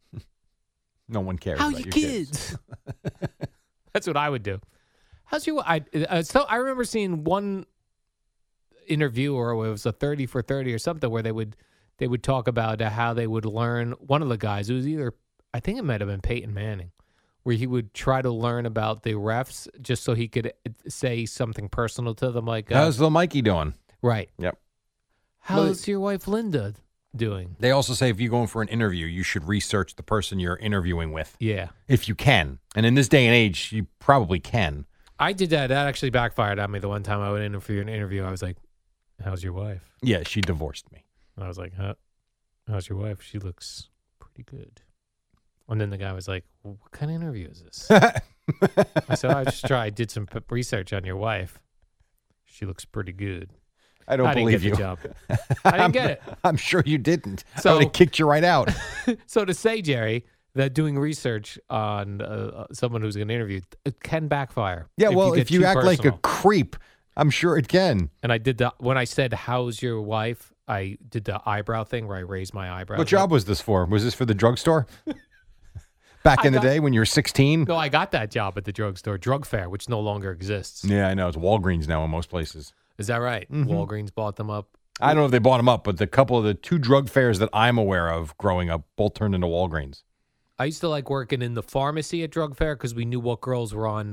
No one cares. How about your your kids? That's what I would do. How's your? So I remember seeing one interview, or it was a 30 for 30 or something, where they would talk about how they would learn. One of the guys, it was either, I think it might have been Peyton Manning, where he would try to learn about the refs just so he could say something personal to them, like, How's little Mikey doing? right. Yep. How's your wife Linda doing? They also say if you're going for an interview, you should research the person you're interviewing with, Yeah. if you can. And in this day and age, you probably can. I did that. That actually backfired on me the one time I went in for an interview. I was like, how's your wife? Yeah, she divorced me. And I was like, how's your wife? She looks pretty good. And then the guy was like, well, what kind of interview is this? I said, I did some research on your wife. She looks pretty good. I don't believe didn't you. get the job. I didn't get it. I'm sure you didn't. I So- would have kicked you right out. So to say, Jerry, that doing research on someone who's going to interview can backfire. Yeah, well, get if you too act like a personal. creep, I'm sure it can. And I did that when I said, how's your wife? I did the eyebrow thing where I raised my eyebrow. What job was this for? Was this for the drugstore? Back in the day when you were 16? No, I got that job at the drugstore, Drug Fair, which no longer exists. Yeah, I know. It's Walgreens now in most places. Is that right? Mm-hmm. Walgreens bought them up. I don't know if they bought them up, but the 2 drug fairs that I'm aware of growing up both turned into Walgreens. I used to like working in the pharmacy at Drug Fair because we knew what girls were on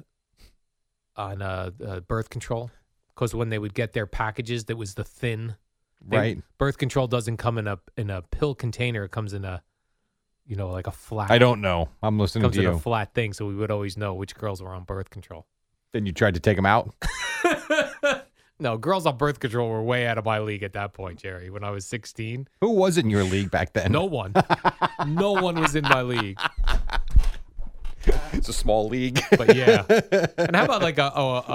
birth control. Because when they would get their packages, that was the thin. Right. Birth control doesn't come in a pill container. It comes in a like a flat. I don't know. I'm listening comes to in you. a flat thing, so we would always know which girls were on birth control. Then you tried to take them out? No, girls on birth control were way out of my league at that point, Jerry. When I was 16, Who was in your league back then? no one, no one was in my league. It's a small league. But yeah, and how about like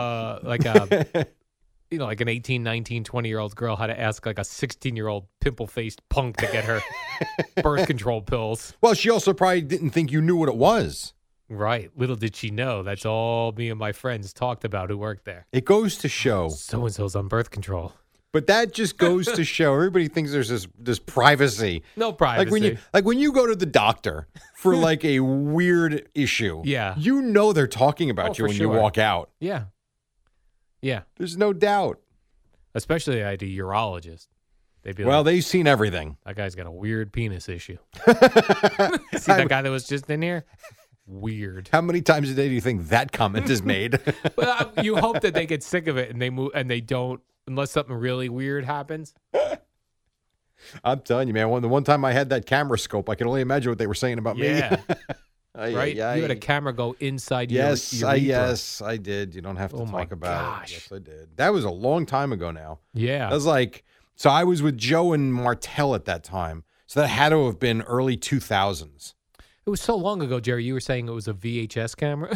an 18, 19, 20-year-old girl had to ask like a 16-year-old pimple-faced punk to get her birth control pills. Well, she also probably didn't think you knew what it was. Right. Little did she know that's all me and my friends talked about who worked there. It goes to show. So-and-so's on birth control. But that just goes to show everybody thinks there's this privacy. No privacy. Like when you go to the doctor for like a weird issue. Yeah. You know they're talking about you for when sure. you walk out. Yeah. Yeah. There's no doubt. Especially a urologist. They'd be Well, like, they've seen everything. that guy's got a weird penis issue. See that guy that was just in here? Weird. How many times a day do you think that comment is made? Well, you hope that they get sick of it and they move and they don't unless something really weird happens. I'm telling you, man. The one time I had that camera scope, I can only imagine what they were saying about Yeah. me. Ay, Right? ay, ay. You had a camera go inside Yes, your yes, I did. You don't have to Oh, my talk about gosh. it. Yes, I did. That was a long time ago now. Yeah. That was like, so I was with Joe and Martell at that time. So that had to have been early 2000s. It was so long ago, Jerry. You were saying it was a VHS camera.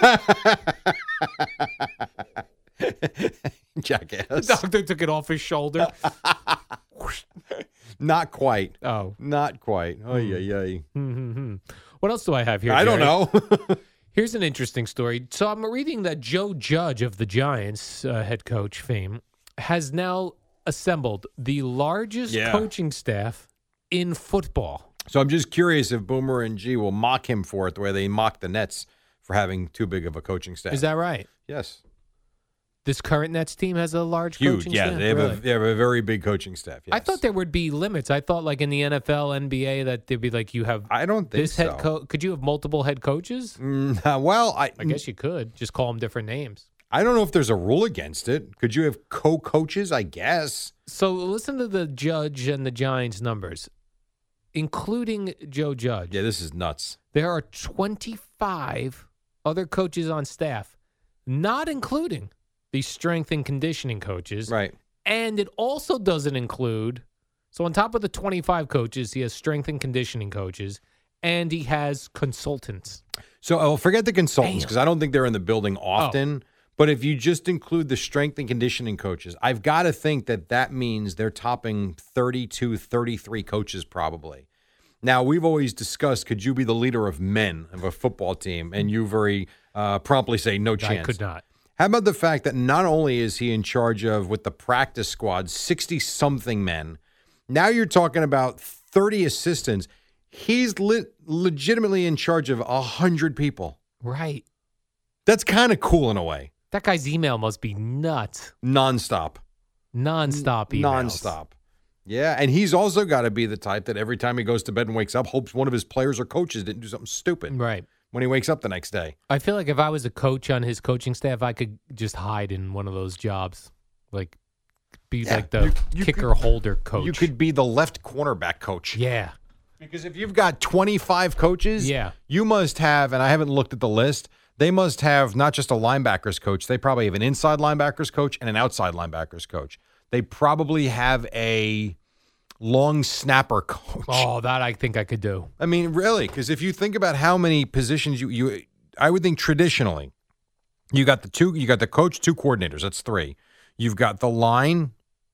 Jackass. The doctor took it off his shoulder. Not quite. Oh. Not quite. Ay, ay, ay. Hmm. What else do I have here? I don't Jerry? know. Here's an interesting story. So I'm reading that Joe Judge of the Giants, head coach fame, has now assembled the largest Yeah. coaching staff in football. So I'm just curious if Boomer and G will mock him for it the way they mocked the Nets for having too big of a coaching staff. Is that right? Yes. This current Nets team has a large Huge. coaching Yeah, staff? they have, Really? they have a very big coaching staff. Yes. I thought there would be limits. I thought like in the NFL, NBA, that there'd be like you have I don't think this so. head coach. Could you have multiple head coaches? Well, I guess you could. Just call them different names. I don't know if there's a rule against it. Could you have co-coaches? I guess. So listen to the Judge and the Giants numbers, including Joe Judge. Yeah, this is nuts. There are 25 other coaches on staff, not including the strength and conditioning coaches. Right. And it also doesn't include, so on top of the 25 coaches, he has strength and conditioning coaches, and he has consultants. So I'll forget the consultants Damn. because I don't think they're in the building often. But if you just include the strength and conditioning coaches, I've got to think that means they're topping 32, 33 coaches probably. Now, we've always discussed, could you be the leader of men of a football team? And you very promptly say no chance. I could not. How about the fact that not only is he in charge of, with the practice squad, 60-something men, now you're talking about 30 assistants. He's legitimately in charge of 100 people. Right. That's kind of cool in a way. That guy's email must be nuts. Nonstop. Nonstop emails. Nonstop. Yeah, and he's also got to be the type that every time he goes to bed and wakes up, hopes one of his players or coaches didn't do something stupid Right. when he wakes up the next day. I feel like if I was a coach on his coaching staff, I could just hide in one of those jobs. Like, be like the you kicker holder coach. You could be the left cornerback coach. Yeah. Because if you've got 25 coaches, Yeah. you must have, and I haven't looked at the list, they must have not just a linebackers coach, they probably have an inside linebackers coach and an outside linebackers coach. They probably have a long snapper coach. Oh, that I think I could do. I mean, really, because if you think about how many positions I would think traditionally, you got the coach, 2 coordinators, that's 3. You've got the line,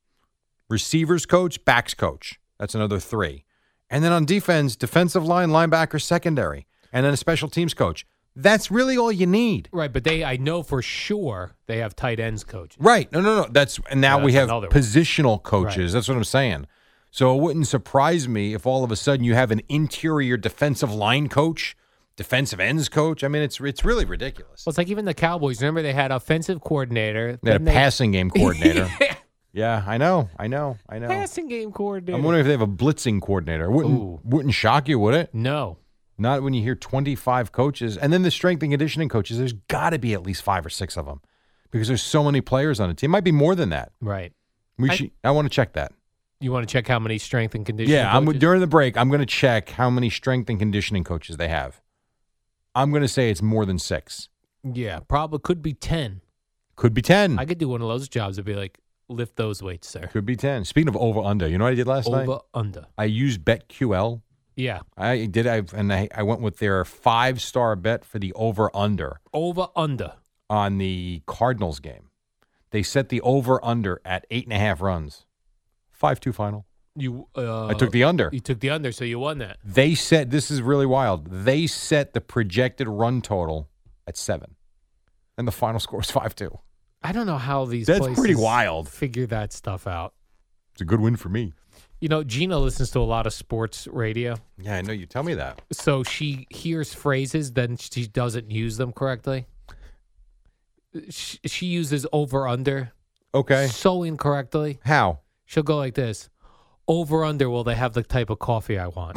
receivers coach, backs coach, that's another 3. And then on defense, defensive line, linebacker, secondary, and then a special teams coach. That's really all you need. Right, but I know for sure they have tight ends coaches. Right. No. And now we that's have another one. positional coaches. Right. That's what I'm saying. So it wouldn't surprise me if all of a sudden you have an interior defensive line coach, defensive ends coach. I mean, it's really ridiculous. Well, it's like even the Cowboys. Remember, they had offensive coordinator. They had a then passing game coordinator. Yeah. Yeah, I know. Passing game coordinator. I'm wondering if they have a blitzing coordinator. Wouldn't shock you, would it? No. Not when you hear 25 coaches. And then the strength and conditioning coaches, there's got to be at least 5 or 6 of them because there's so many players on the team. It might be more than that. Right. I want to check that. You want to check how many strength and conditioning Yeah, coaches? during the break, I'm going to check how many strength and conditioning coaches they have. I'm going to say it's more than 6. Yeah, probably could be 10. Could be 10. I could do one of those jobs. I'd be like, lift those weights, sir. Could be 10. Speaking of over-under, you know what I did last night? Over-under. I used BetQL. Yeah. I went with their 5-star bet for the over-under. Over-under. On the Cardinals game. They set the over-under at 8.5 runs. 5-2 final. I took the under. You took the under, so you won that. They set, this is really wild, they set the projected run total at 7. And the final score was 5-2. I don't know how these That's places pretty wild. figure that stuff out. It's a good win for me. You know, Gina listens to a lot of sports radio. Yeah, I know. You tell me that. So she hears phrases, then she doesn't use them correctly. She uses over-under. Okay. So incorrectly. How? She'll go like this. Over-under, will they have the type of coffee I want?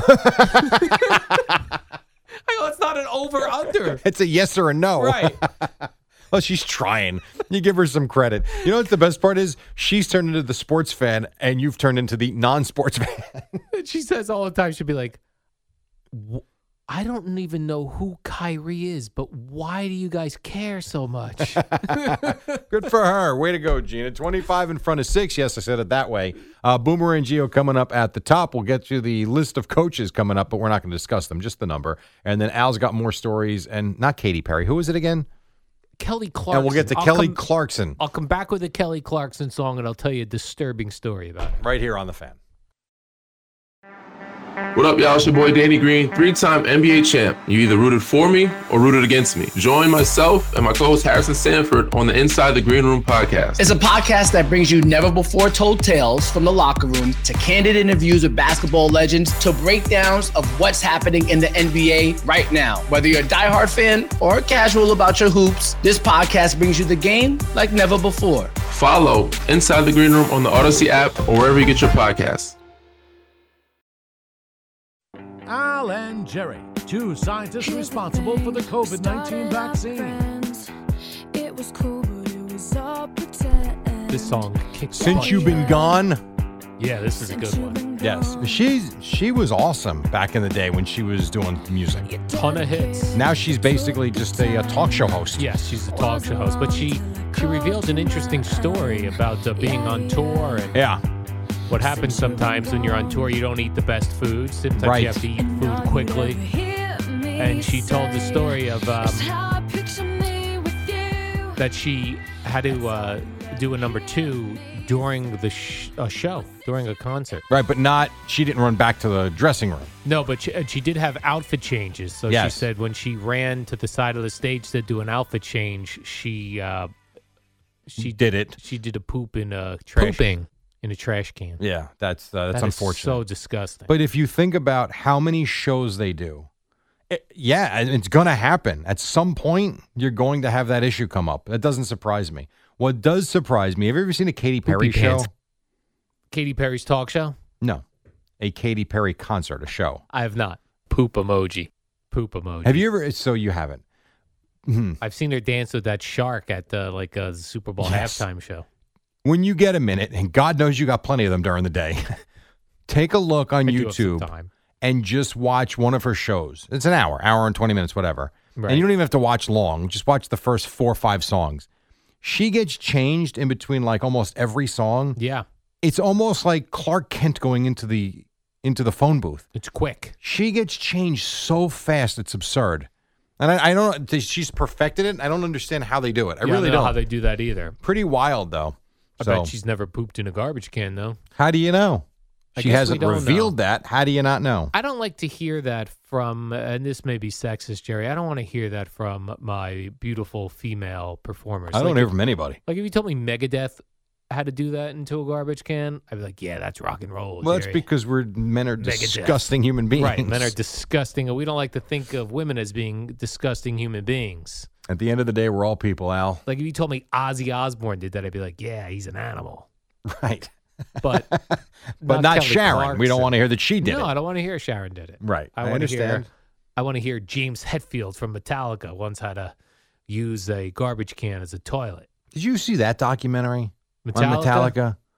I go, it's not an over-under. It's a yes or a no. Right. Well, she's trying. You give her some credit. You know what the best part is? She's turned into the sports fan, and you've turned into the non-sports fan. She says all the time, she'll be like, I don't even know who Kyrie is, but why do you guys care so much? Good for her. Way to go, Gina. 25 in front of 6. Yes, I said it that way. Boomer and Gio coming up at the top. We'll get to the list of coaches coming up, but we're not going to discuss them, just the number. And then Al's got more stories, and not Katy Perry. Who is it again? Kelly Clarkson. And we'll get to Kelly Clarkson. I'll come back with a Kelly Clarkson song, and I'll tell you a disturbing story about it. Right here on The Fan. What up, y'all? It's your boy Danny Green, 3-time NBA champ. You either rooted for me or rooted against me. Join myself and my co-host Harrison Sanford on the Inside the Green Room podcast. It's a podcast that brings you never-before-told tales from the locker room to candid interviews with basketball legends to breakdowns of what's happening in the NBA right now. Whether you're a diehard fan or casual about your hoops, this podcast brings you the game like never before. Follow Inside the Green Room on the Odyssey app or wherever you get your podcasts. Al and Jerry, 2 scientists responsible for the COVID-19 vaccine. This song kicks Since butt. You've Been Gone. Yeah, this is a good one. Yes. She was awesome back in the day when she was doing music. Ton of hits. Now she's basically just a talk show host. Yes, she's a talk show host, but she revealed an interesting story about being on tour and Yeah. what happens sometimes when you're on tour. You don't eat the best food. Sometimes Right. you have to eat food quickly. And she told the story of that she had to do a number 2 during the show, during a concert. Right, but she didn't run back to the dressing room. No, but she did have outfit changes. So Yes. she said when she ran to the side of the stage to do an outfit change, she did it. She did a poop in a trash can. Yeah, that's That is unfortunate. so disgusting. But if you think about how many shows they do, it's going to happen. At some point, you're going to have that issue come up. That doesn't surprise me. What does surprise me, have you ever seen a Katy Perry Poopy show? pants. Katy Perry's talk show? No. A Katy Perry concert, a show. I have not. Poop emoji. Poop emoji. Have you ever? So you haven't. I've seen her dance with that shark at the Super Bowl Yes. halftime show. When you get a minute, and God knows you got plenty of them during the day, take a look on I do have some YouTube time. and just watch one of her shows. It's an hour and 20 minutes, whatever. Right. And you don't even have to watch long. Just watch the first 4 or 5 songs. She gets changed in between like almost every song. Yeah, It's almost like Clark Kent going into the phone booth. it's quick. She gets changed so fast, it's absurd. And I don't. She's perfected it. I don't understand how they do it. I really don't know don't. how they do that either. Pretty wild though. I So, bet she's never pooped in a garbage can, though. how do you know? I She guess we hasn't don't revealed know. that. How do you not know? I don't like to hear that from, and this may be sexist, Jerry. I don't want to hear that from my beautiful female performers. I don't Like, hear from anybody. Like if you told me Megadeth had to do that into a garbage can, I'd be like, yeah, that's rock and roll. Well, that's Jerry. because men are Megadeth. disgusting human beings. Right, men are disgusting, and we don't like to think of women as being disgusting human beings. At the end of the day, we're all people, Al. Like if you told me Ozzy Osbourne did that, I'd be like, yeah, he's an animal. Right. But But not Kelly Sharon. We Clarkson. don't want to hear that she did no, it. I don't want to hear Sharon did it. Right. I wanna understand. I want to hear James Hetfield from Metallica once had to use a garbage can as a toilet. Did you see that documentary Metallica? on Metallica?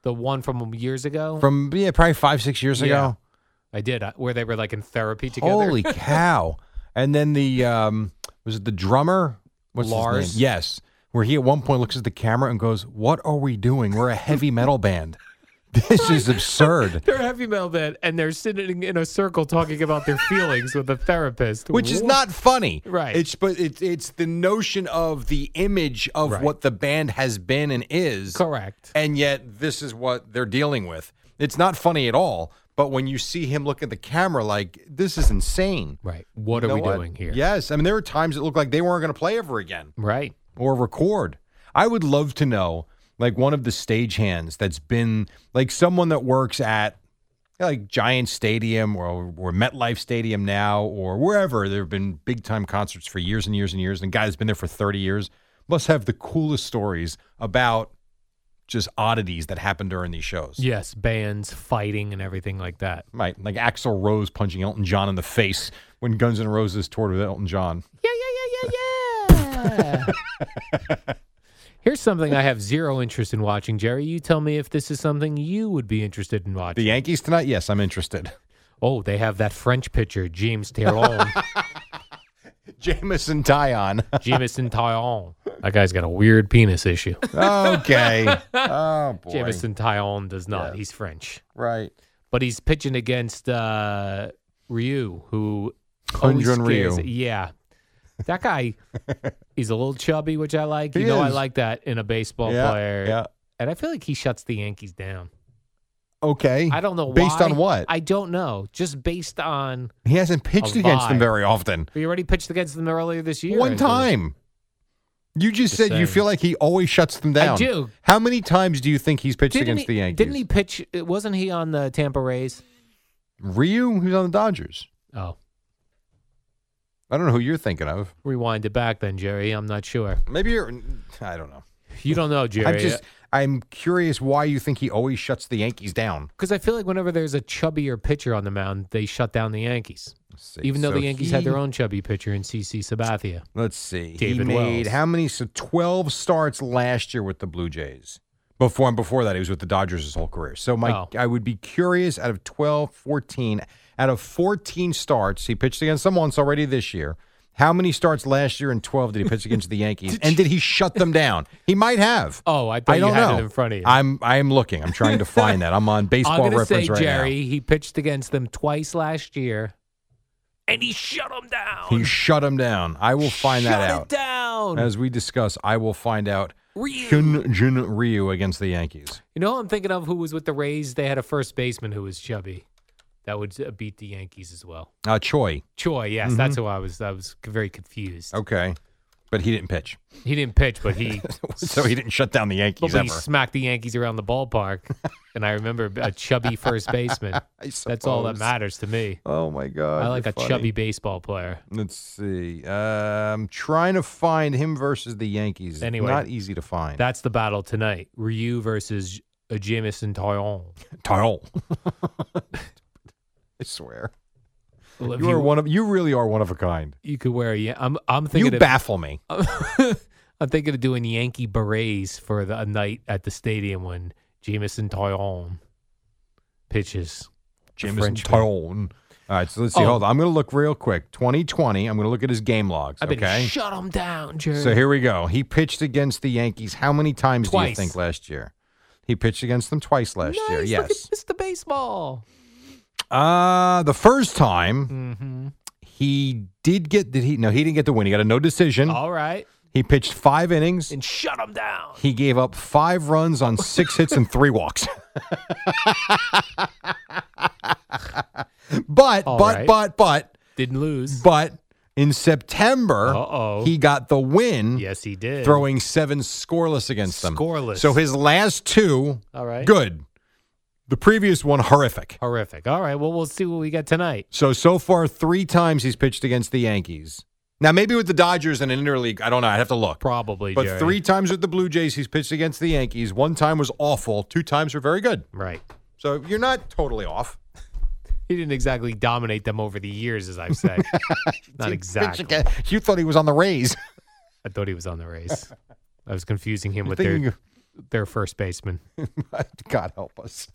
The one from years ago? From probably 5-6 years ago. I did, where they were like in therapy together. Holy cow. And then the, was it the drummer? What's Lars? his name? Yes. Where he at one point looks at the camera and goes, "What are we doing? We're a heavy metal band. This is absurd." They're a heavy metal band, and they're sitting in a circle talking about their feelings with a therapist. Which is not funny. Right. It's the notion of the image of Right. what the band has been and is. Correct. And yet this is what they're dealing with. It's not funny at all. But when you see him look at the camera like, this is insane. Right. What are we doing here? Yes. I mean, there were times it looked like they weren't going to play ever again. Right. Or record. I would love to know, like, one of the stagehands that's been, like, someone that works at, like, Giant Stadium or MetLife Stadium now or wherever. There have been big-time concerts for years and years and years, and a guy that's been there for 30 years must have the coolest stories about just oddities that happen during these shows. Yes, bands fighting and everything like that. Right, like Axl Rose punching Elton John in the face when Guns N' Roses toured with Elton John. Yeah. Here's something I have zero interest in watching, Jerry. You tell me if this is something you would be interested in watching. The Yankees tonight? Yes, I'm interested. Oh, they have that French pitcher, James Taillon. Jameson Taillon. Jameson Taillon. That guy's got a weird penis issue. Okay. Oh, boy. Jameson Taillon does not. Yeah. He's French. Right. But he's pitching against Ryu, who Hyun-Jin always scares- Ryu. Yeah. That guy, he's a little chubby, which I like. He I is. like that in a baseball player. Yeah. And I feel like he shuts the Yankees down. Okay. I don't know Based why. on what? I don't know. Just based on... He hasn't pitched a against them vibe. very often. He already pitched against them earlier this year. One I believe. time. You just said you saying. feel like he always shuts them down. I do. How many times do you think he's pitched against the Yankees? Didn't he pitch... Wasn't he on the Tampa Rays? Ryu? He's on the Dodgers. Oh. I don't know who you're thinking of. Rewind it back then, Jerry. I'm not sure. Maybe you're... I don't know. You don't know, Jerry. I'm curious why you think he always shuts the Yankees down. Because I feel like whenever there's a chubbier pitcher on the mound, they shut down the Yankees. Let's see. Even though So the Yankees had their own chubby pitcher in CC Sabathia. Let's see. David he made Wells. how many? So 12 starts last year with the Blue Jays. Before that, he was with the Dodgers his whole career. So I would be curious, out of 12, 14, out of 14 starts, he pitched against them once already this year. How many starts last year and 12 did he pitch against the Yankees? And did he shut them down? He might have. Oh, I thought you don't had know. it in front of you. I am looking. I'm trying to find that. I'm on Baseball I'm going to Reference say, right Jerry, he pitched against them twice last year, and he shut them down. now. He shut them down. I will find that Shut out. it down. As we discuss, I will find out Ryu. Hyun-Jin Ryu against the Yankees. You know who I'm thinking of who was with the Rays? They had a first baseman who was chubby. That would beat the Yankees as well. Choi. Choi, yes, that's who I was. I was very confused. Okay. But he didn't pitch. He didn't pitch, but he So he didn't shut down the Yankees but ever. he smacked the Yankees around the ballpark. And I remember a chubby first baseman. That's all that suppose. matters to me. Oh, my God. I like you're a funny. chubby baseball player. Let's see. I'm trying to find him versus the Yankees. Anyway, Not easy to find. That's the battle tonight. Ryu versus Jameson Taillon. Tyrell. I swear. Well, if You really are one of a kind. You could wear I'm You thinking of, baffle me. I'm thinking of doing Yankee berets for a night at the stadium when Jameson Taillon pitches. Jameson Frenchman. Tyrell. All right, so let's see. Oh. Hold on. I'm going to look real quick. 2020. I'm going to look at his game logs. I've been Okay. shut him down, Jerry. So here we go. He pitched against the Yankees how many times do you Twice. think last year? He pitched against them twice last year. Nice, Yes. Look at Mr. Baseball. The first time Mm-hmm. he did get. No, he didn't get the win. He got a no decision. All right. He pitched 5 innings. And shut him down. He gave up 5 runs on 6 hits and 3 walks. All right. But Didn't lose. in September, Uh-oh. he got the win. Yes, he did. Throwing 7 scoreless against them. Scoreless. So his last 2, All right. good. The previous one, horrific. Horrific. All right. Well, we'll see what we get tonight. So far, 3 times he's pitched against the Yankees. Now, maybe with the Dodgers in an interleague, I don't know. I'd have to look. Probably, But Jerry. 3 times with the Blue Jays, he's pitched against the Yankees. 1 time was awful. 2 times were very good. Right. So you're not totally off. He didn't exactly dominate them over the years, as I've said. Not exactly. You thought he was on the Rays. I thought he was on the Rays. I was confusing him You're with thinking their their first baseman. God help us.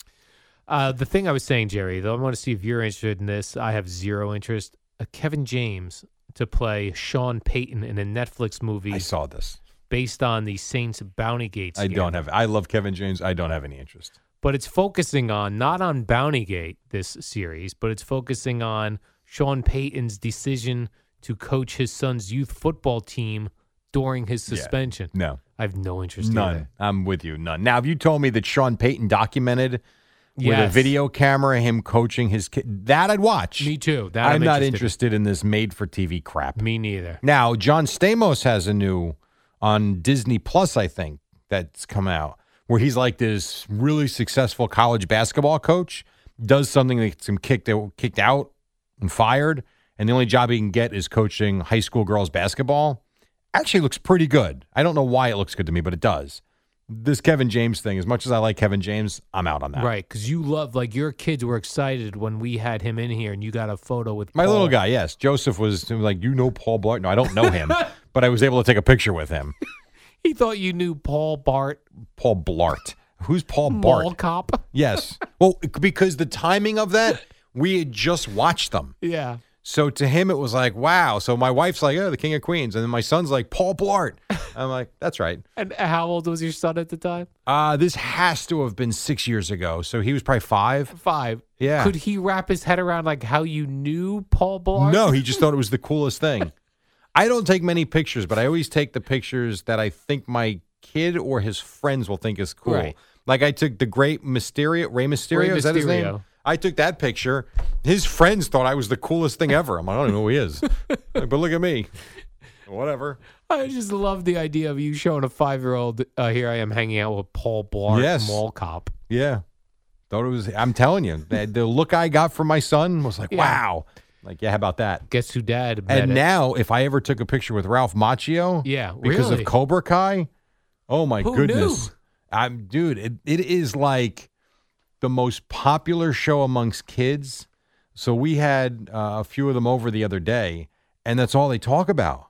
The thing I was saying, Jerry, though, I want to see if you're interested in this. I have zero interest. Kevin James to play Sean Payton in a Netflix movie. I saw this. Based on the Saints Bountygate scandal. I love Kevin James. I don't have any interest. But it's focusing on, not on Bountygate, this series, but it's focusing on Sean Payton's decision to coach his son's youth football team during his suspension. Yeah. No. I have no interest None. either. I'm with you. None. Now, if you told me that Sean Payton documented with a Yes. video camera him coaching his kid, that I'd watch. Me too. That I'm not interested in this made-for-TV crap. Me neither. Now, John Stamos has a new on Disney Plus, I think, that's come out, where he's like this really successful college basketball coach, does something that gets him kicked out and fired, and the only job he can get is coaching high school girls basketball. Actually looks pretty good. I don't know why it looks good to me, but it does. This Kevin James thing, as much as I like Kevin James, I'm out on that. Right, because you love, like, your kids were excited when we had him in here and you got a photo with My Paul. little guy, yes. Joseph was like, you know Paul Blart? No, I don't know him, but I was able to take a picture with him. He thought you knew Paul Bart. Paul Blart. Who's Paul Bart? Mall cop. Yes. Well, because the timing of that, we had just watched them. Yeah. So to him, it was like, wow. So my wife's like, oh, the King of Queens. And then my son's like, Paul Blart. I'm like, that's right. And how old was your son at the time? This has to have been 6 years ago. So he was probably 5. 5. Yeah. Could he wrap his head around, like, how you knew Paul Blart? No, he just thought it was the coolest thing. I don't take many pictures, but I always take the pictures that I think my kid or his friends will think is cool. Right. Like I took the great Mysterio, Rey Mysterio, Rey is that his name? Mysterio. I took that picture. His friends thought I was the coolest thing ever. I'm like, I don't even know who he is. Like, but look at me. Whatever. I just love the idea of you showing a 5-year-old, here I am hanging out with Paul Blart, Yes. mall cop. Yeah. Thought it was, I'm telling you, the look I got from my son was like, Yeah. wow. Like, yeah, how about that? Guess who dad met And it? now, if I ever took a picture with Ralph Macchio, Yeah, because really? of Cobra Kai, oh my Who goodness, knew? Dude, it is like the most popular show amongst kids. So we had a few of them over the other day, and that's all they talk about.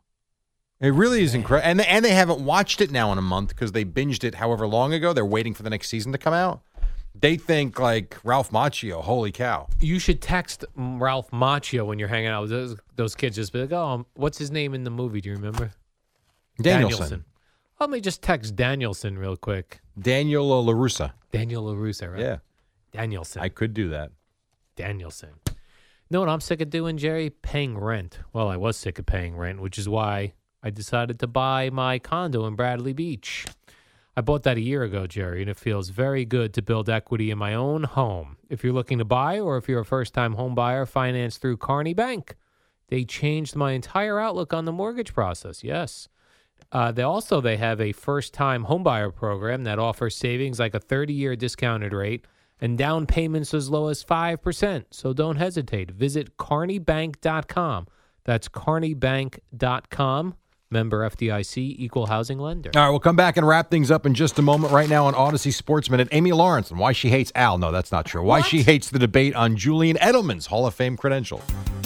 It really is incredible, and they haven't watched it now in a month because they binged it however long ago. They're waiting for the next season to come out. They think like Ralph Macchio, holy cow. You should text Ralph Macchio when you're hanging out with those kids. Just be like, oh, what's his name in the movie? Do you remember? Danielson. Let me just text Danielson real quick. Daniel LaRussa. Daniel LaRussa, right? Yeah. Danielson. I could do that. Danielson. Know what I'm sick of doing, Jerry? Paying rent. Well, I was sick of paying rent, which is why I decided to buy my condo in Bradley Beach. I bought that a year ago, Jerry, and it feels very good to build equity in my own home. If you're looking to buy or if you're a first-time home buyer, financed through Kearney Bank. They changed my entire outlook on the mortgage process, yes. They have a first-time home buyer program that offers savings like a 30-year discounted rate and down payments as low as 5%. So don't hesitate. Visit KearneyBank.com. That's KearneyBank.com. Member FDIC, equal housing lender. All right, we'll come back and wrap things up in just a moment. Right now on Odyssey Sports Minute, Amy Lawrence and why she hates Al. No, that's not true. Why she hates the debate on Julian Edelman's Hall of Fame credentials.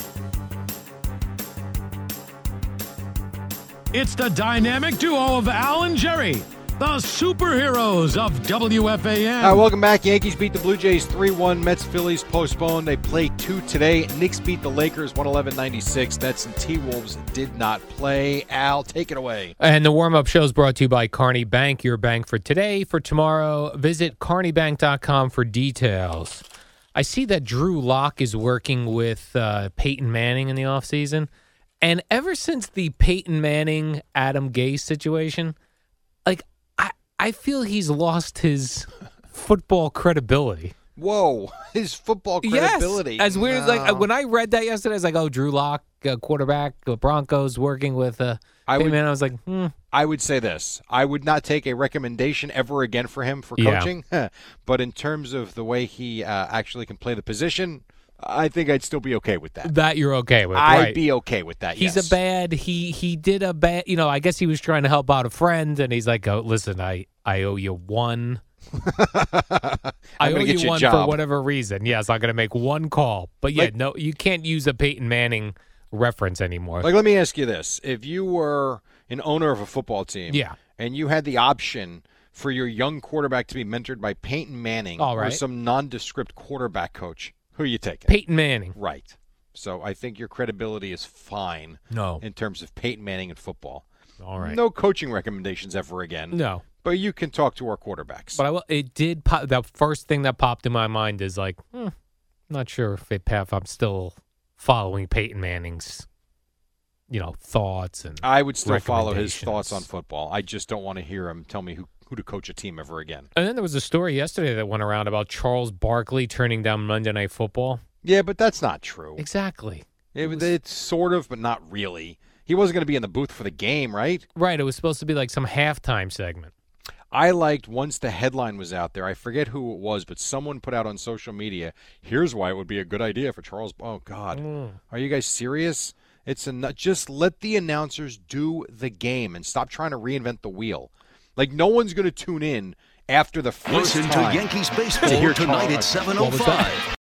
It's the dynamic duo of Al and Jerry, the superheroes of WFAN. All right, welcome back. Yankees beat the Blue Jays 3-1. Mets, Phillies postponed. They play 2 today. Knicks beat the Lakers 111-96. Nets and T-Wolves did not play. Al, take it away. And the warm-up show is brought to you by Kearney Bank, your bank for today, for tomorrow. Visit KearneyBank.com for details. I see that Drew Lock is working with Peyton Manning in the offseason. And ever since the Peyton Manning, Adam Gase situation, I feel he's lost his football credibility. Whoa, his football credibility. Yes, as weird as like when I read that yesterday, I was like, "Oh, Drew Lock, quarterback, Broncos, working with Peyton Manning." I was like, I would say this: I would not take a recommendation ever again for him for coaching. Yeah. But in terms of the way he actually can play the position, I think I'd still be okay with that. That you're okay with, I'd right? be okay with that. He's yes. He did a bad. I guess he was trying to help out a friend, and he's like, "Oh, listen, I owe you one." I owe you one for whatever reason. Yes, I'm going to make one call. But yeah, no, you can't use a Peyton Manning reference anymore. Like, let me ask you this. If you were an owner of a football team yeah. and you had the option for your young quarterback to be mentored by Peyton Manning All or right. some nondescript quarterback coach, who are you taking? Peyton Manning. Right. So I think your credibility is fine No. in terms of Peyton Manning in football. All right. No coaching recommendations ever again. No. But you can talk to our quarterbacks. But it did pop. The first thing that popped in my mind is like, not sure if I'm still following Peyton Manning's, thoughts and. I would still follow his recommendations. thoughts on football. I just don't want to hear him tell me who to coach a team ever again. And then there was a story yesterday that went around about Charles Barkley turning down Monday Night Football. Yeah, but that's not true. Exactly. It's sort of, but not really. He wasn't going to be in the booth for the game, right? Right. It was supposed to be like some halftime segment. I liked once the headline was out there. I forget who it was, but someone put out on social media, here's why it would be a good idea for Charles. Oh, God. Are you guys serious? Just let the announcers do the game and stop trying to reinvent the wheel. Like, no one's going to tune in after the first Listen time to Yankees baseball to hear tonight Charles. at What was that? 7:05.